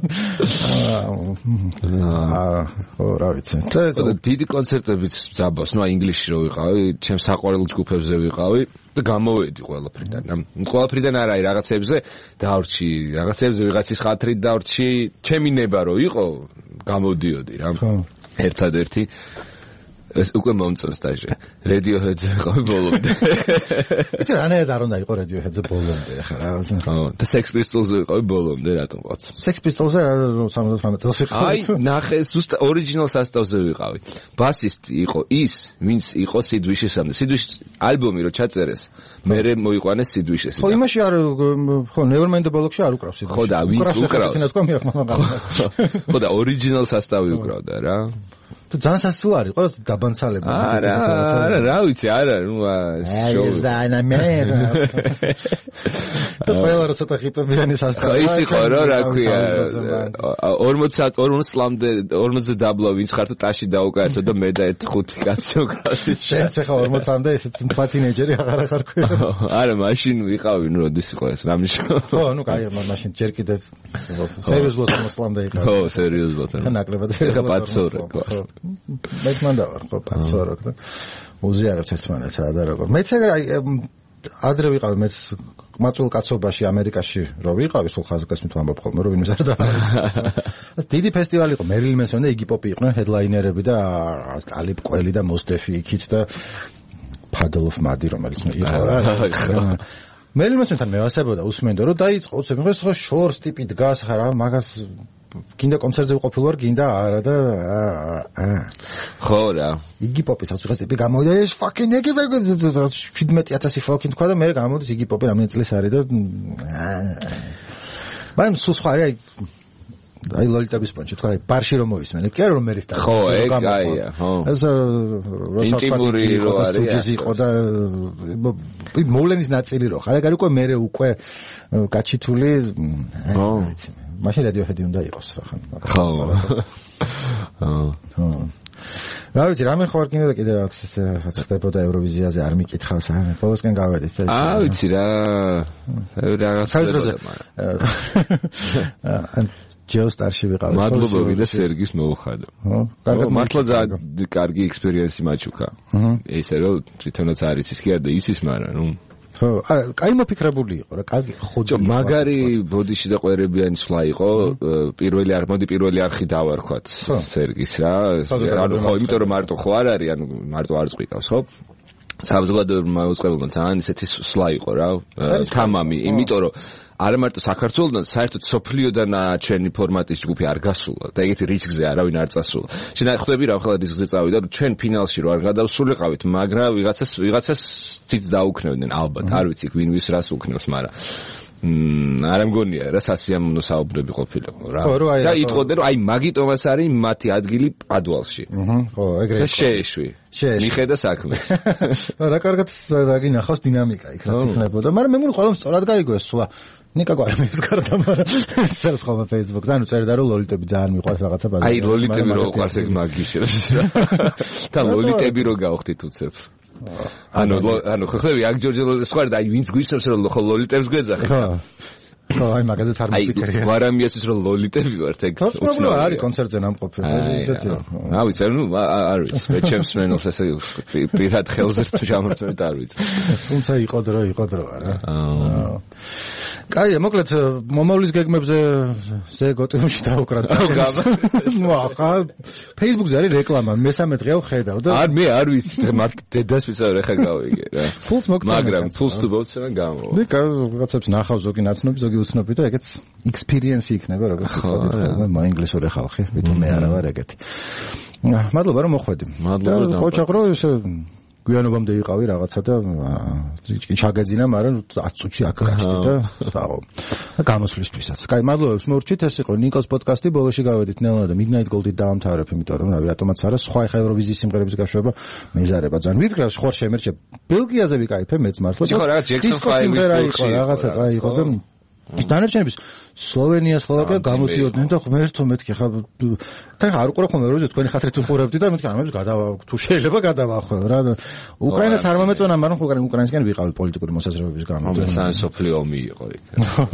S2: აა ხო რა ვიცი. დიდი კონცერტებიც ძაბავს, ნუ ინგლისში რო ვიყავი, ჩემ საყვარელ ჯგუფებზე ვიყავი და გამოვედი ყველაფრიდან. ყველაფრიდან არა, რაღაცებზე დავრჩი, რაღაცებზე ვიღაცის ხათრით დავრჩი, ჩემი ნება რო იყო, გამოდიოდი რა. ერთადერთი ეს უკვე მომწონს დაჟე. Radiohead-ზე ყავი ბოლომდე.
S3: იცი რა ნაირად არ უნდა იყო Radiohead-ზე ბოლომდე ხა რაღაცა.
S2: ხო, და Sex Pistols-ზე ყავი ბოლომდე რატომ ყავთ?
S3: Sex Pistols-ზე სამოცდათხმეტ წელს იყავი.
S2: აი, ნახე, ზუსტ ორიგინალ სასტავზე ვიყავი. ბასისტი იყო ის, ვინც იყო Sid Vicious-ამდე. Sid Vicious ალბომი რო ჩაწერეს, მერე მოიყვანეს Sid Vicious-ი.
S3: ხო, იმაში არ ხო, Nevermind the Bollocks-ში არ უკრავს Sid Vicious.
S2: ხო და ვინც უკრავს? ხო და ორიგინალ სასტავი უკრავდა რა.
S3: თუ ძალიან სასწაული არის, ყველა დაბანცალება.
S2: არა, არა, რა ვიცი, არა, ნუ
S3: შოუ. ეს და ანა მე. ყველა რა ცოტა ხიპებიანი სასტავი.
S2: ის იყო რა რა ქვია ორმოცი ორმოცი წლამდე ორმოცი დაბლა ვინც ხარ თუ ტაში დაუკარცო და მე და ერთ ხუთი კაცი უკრავდი.
S3: შენც ახლა ორმოცამდე ესეთ თქვა თინეიჯერი აღარ ახარ ქვია.
S2: არა მაშინ ვიყავი ნუ როდის იყო ეს რა მნიშვნელობა.
S3: ხო ნუ კაი მაშინ ჯერ კიდევ სერიოზულად ორმოცლამდე იყავი.
S2: ხო სერიოზულად.
S3: და ნაკლებად სერიოზულად.
S2: პაცორე ხო.
S3: მეც მანდა ვარ ხო პაცორე და უზიარებთ ერთმანეთს რა და როგორ. მეც აი ადრე ვიყავი მეც ყმაწვილ კაცობაში ამერიკაში რო ვიყავი სულ ხაზგასმით ვამბობ ხოლმე რომ ვინმეს არ დაარწმუნებს. დიდი ფესტივალი იყო მერილინ მენსონი და იგი პოპი იყვნენ ჰედლაინერები და ალიპ კველი და მოსტეფი იქით და ფადლოფ მადი რომელიც იყო რა. მერილინ მენსონთან მევასებოდა უსმენდო რომ დაიწყო უცებ მიღეს ხო შორს ტიპი დგას ხარა მაგას გინდა კონცერტზე ვყოფილ ვარ გინდა არა და
S2: ხო რა
S3: იგი პოპის ასუხას ტიპი გამოვიდა ეს fucking იგი შვიდმეტი ათასი fucking თქვა და მე გამოდის იგი პოპი რამე წლის არის და მაგრამ სულ სხვა არის აი ლოლიტების პონჩი თქვა ბარში რომ მოვისმენე კი არა რომ მე რესტა
S2: ხო ეგ აია ხო
S3: ეს
S2: ინტიმური რო არის
S3: იყო და მოვლენის ნაწილი რო ხარ ეგ არის უკვე მე უკვე გაჩითული
S2: ხო
S3: მაშინ რადიოჰედი უნდა იყოს რა ხან
S2: ხო
S3: ხო რა ვიცი რამე ხო არ კიდე და კიდე რაღაც რაღაც ხდებოდა ევროვიზიაზე არ მიკითხავს ა ბოლოსკენ გავედით ეს
S2: აა ვიცი რა რაღაც ხდებოდა
S3: ან ჯეოსტარში ვიყავი
S2: მადლობა ვიდა სერგის მოუხადო ხო მართლა ძალიან კარგი ექსპერიენსი მაჩუქა ესე რომ თვითონაც არის ის კი არა და ისის მაგრამ ნუ
S3: ხო არა კაი მოფიქრებული იყო რა კარგი ხოჯო
S2: მაგარი ბოდიში და ყვერებიანი სვლა იყო პირველი არ მოდი პირველი არხი დავარქვათ სერგის რა ანუ ხო იმიტომ რომ მარტო ხო არ არის ანუ მარტო არ წვიკავს ხო საზოგადოებრივმა უწყებელმა ძალიან ისეთი სვლა იყო რა თამამი იმიტომ რომ არა მარტო საქართველოსთან საერთოდ სოფლიოდან ჩვენი ფორმატის ჯგუფი არ გასულა და ეგეთი რისკზე არავინ არ წასულა. შენ აი ხვდები რა ახლა რისკზე წავიდა რომ ჩვენ ფინალში რო არ გადავსულიყავით მაგრამ ვიღაცას ვიღაცას ციც დაუქნევდნენ ალბათ არ ვიცი ვინ ვის რას უქნევს მაგრამ მ არ მგონია რა სასიამოვნო საუბრები ყოფილიყო რა. და იტყოდნენ რომ აი მაგიტომას არის მათი ადგილი პადუალში.
S3: ხო ეგრე
S2: და შეეშვი. მიხედა საქმე.
S3: რა კარგად დაგინახავს დინამიკა იქ რაც იქნებოდა მაგრამ მე მგონი ყველამ სწორად გაიგო ეს სვლა. ნიკა გვარამის გარდა მაგრამ წერს ხოლმე Facebook-ზე ანუ წერდა რომ ლოლიტები ძალიან მიყვარს რაღაცა ბაზარი.
S2: აი ლოლიტები რო ყავს ეგ მაგიშებს რა. და ლოლიტები რო გავხდით უცებ. ანუ ანუ ხო ხები აქ ჯორჯელოს სხვა და აი ვინც გვისურს რომ ხო ლოლიტებს გვეძახი. ხო. ხო აი მაგაზე თარ მიფიქრე. აი გვარამიასთვის რომ ლოლიტები ვართ ეგ
S3: უცნაური არის კონცერტზე ნამყოფი ესეთი.
S2: რა ვიცი ნუ არ ვიცი მე ჩემს მენელს ესე პირად ხელზე ჩამორწმეთ არ ვიცი.
S3: თუმცა იყო დრო იყო დრო არა. აა კაია, მოკლედ მომავლის გეგმებზე ზე გოტიმში დავუკრა წაგავს. ნუ ახლა Facebook-ზე არის რეკლამა, მესამე დღეა ვხედავ და
S2: არ მე არ ვიცი, მართ დედას ვისაუბრე ხა გავიგე რა.
S3: ფულს მოგწევ.
S2: მაგრამ ფულს თუ მოგწევ გამო.
S3: მე რაღაცებს ნახავ ზოგი ნაცნობი, ზოგი უცნობი და ეგეც experience იქნება როგორ ხდება. მე ინგლისური ხალხი, ვიტო მე არა ვარ ეგეთი. მადლობა რომ მოხვედი.
S2: მადლობა და
S3: ყოჩაღრო ესე გვიანობამდე იყავი რაღაცა და ჩაგეძინა, მაგრამ ათი წუთში აქ გაჩდი და დააყო. და გამოსვლისთვისაც. კაი, მადლობებს მორჩით, ეს იყო ნიკოს პოდკასტი, ბოლოში გავედით ნელა და Midnight Gold-ით დავამთავრებ, იმიტომ რომ რავი, რატომაც არა, სხვა ხა ევროვიზიის სიმღერების გაშვება მეზარება ძალიან. ვირგრა სხვა შემერჩე. ბელგიაზე ვიკაიფე მეც მართლა.
S2: ხო, რაღაც Jackson five-ის
S3: იყო, რაღაცა იყო და ის დანარჩენების სლოვენია, სლოვაკია გამოდიოდნენ და ღმერთო მეთქი ხა თან არ უყურე ხოლმე როზე თქვენი ხათრით უყურებდი და მეთქი ამებს გადავა თუ შეიძლება გადავახო რა უკრაინას არ მომეწონა მაგრამ უკრაინისგან ვიყავი პოლიტიკური მოსაზრებების გამო
S2: და სან სოფლიო ომი იყო იქ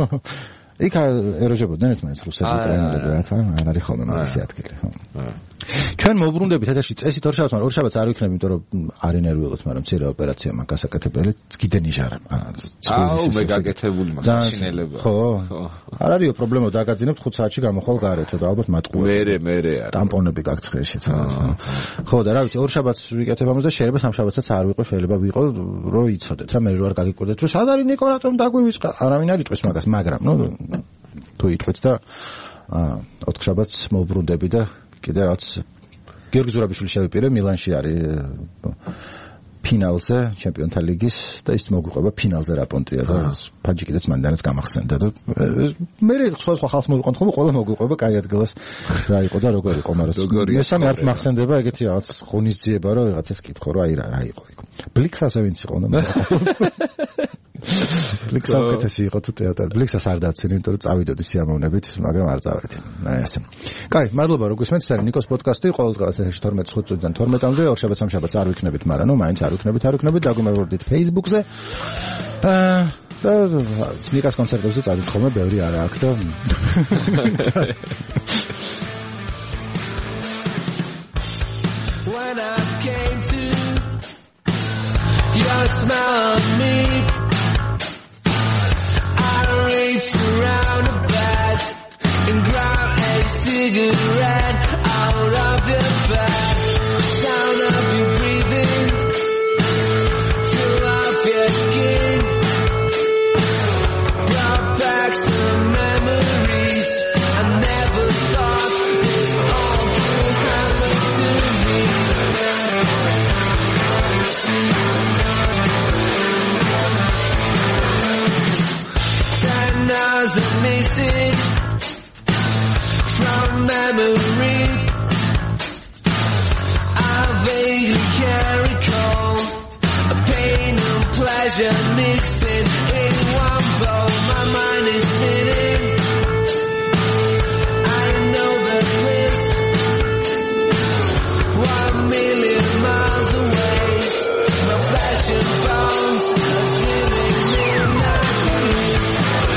S3: იქ ეროჟებოდნენ ერთმანეთს რუსები უკრაინელები რაცა არ არის ხოლმე მაგისი ადგილი ხო ჩვენ მოუბრუნდებით ეთერში წესით ორშაბათს მაგრამ ორშაბათს არ ვიქნები იმიტომ რომ არ ინერვიულობთ მაგრამ მცირე ოპერაცია მაგ გასაკეთებელი გიდე ნიჟარა
S2: აუ მე გაკეთებული მაშინელება
S3: ხო არ არისო პრობლემა დაგაძინებთ ხუთ საათში გამოხვალ გარეთ და ალბათ მატყუე
S2: მერე მერე არა
S3: ტამპონები გაქვთ ხელში ხო და რა ვიცი ორშაბათს ვიკეთებ ამას და შეიძლება სამშაბათსაც არ ვიყო შეიძლება ვიყო რომ იცოდეთ რა მე რო არ გაგიკვირდეთ რომ სად არის ნიკო რატომ დაგვივისყა არავინ არ იტყვის მაგას მაგრამ ნუ თუ იტყვით და ოთხშაბათს მოვბრუნდები და კიდე რაც გიორგი ზურაბიშვილი შევიპირე მილანში არის ფინალზე ჩემპიონთა ლიგის და ის მოგვიყვება ფინალზე რა პონტია და ფაჯი კიდეც მანდანაც გამახსენდა და მე სხვა სხვა ხალხს მოვიყვანთ ხოლმე ყველა მოგვიყვება კაი ადგილას რა იყო და როგორ იყო მაგრამ მესამე არც მახსენდება ეგეთი რაღაც ღონისძიება რომ რაღაცას კითხო რომ აი რა რა იყო იქ ბლიქს ასე ვინც იყო და ბლიქს საკეთესი იყო თუ თეატრი. ბლიქსაც არ დავცინე, იმიტომ რომ წავიდოდი სიამოვნებით, მაგრამ არ წავედი. აი ასე. კაი, მადლობა რომ გისმენთ, ეს არის ნიკოს პოდკასტი, ყოველდღიურად ეთერში თორმეტ წუთიდან თორმეტამდე, ორშაბათს სამშაბათს არ ვიქნებით, მაგრამ ნუ მაინც არ ვიქნებით, არ ვიქნებით, დაგვიმეორდით Facebook-ზე. აა და ნიკას კონცერტებზე წავიდით ხოლმე, ბევრი არა აქ და
S4: When I came to your smile on me, I raced around the bed and grabbed a cigarette out of your bed. Sound of you breathing through up your skin brought back some memories. I never thought this all could happen to me. Ten hours are missing from memory. I vaguely can recall a pain and pleasure mixing in one bowl. My mind is spinning. I know that this one million miles away. My flesh and bones are giving me nightmares.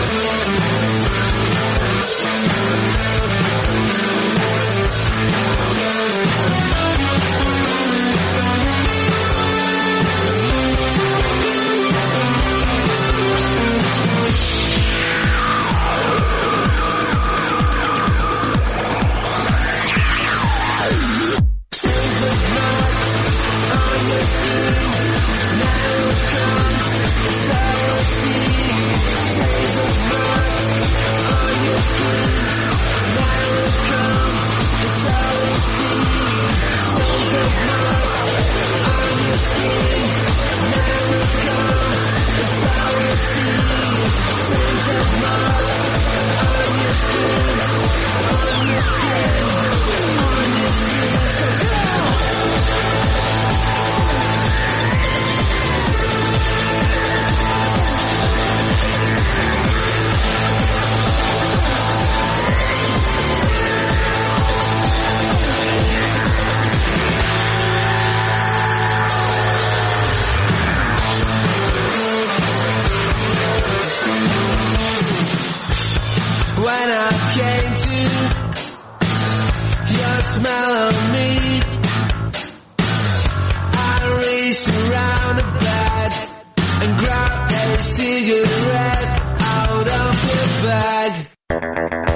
S4: When I came to your smell on me, I raced around the bed and grabbed a cigarette out of your bag.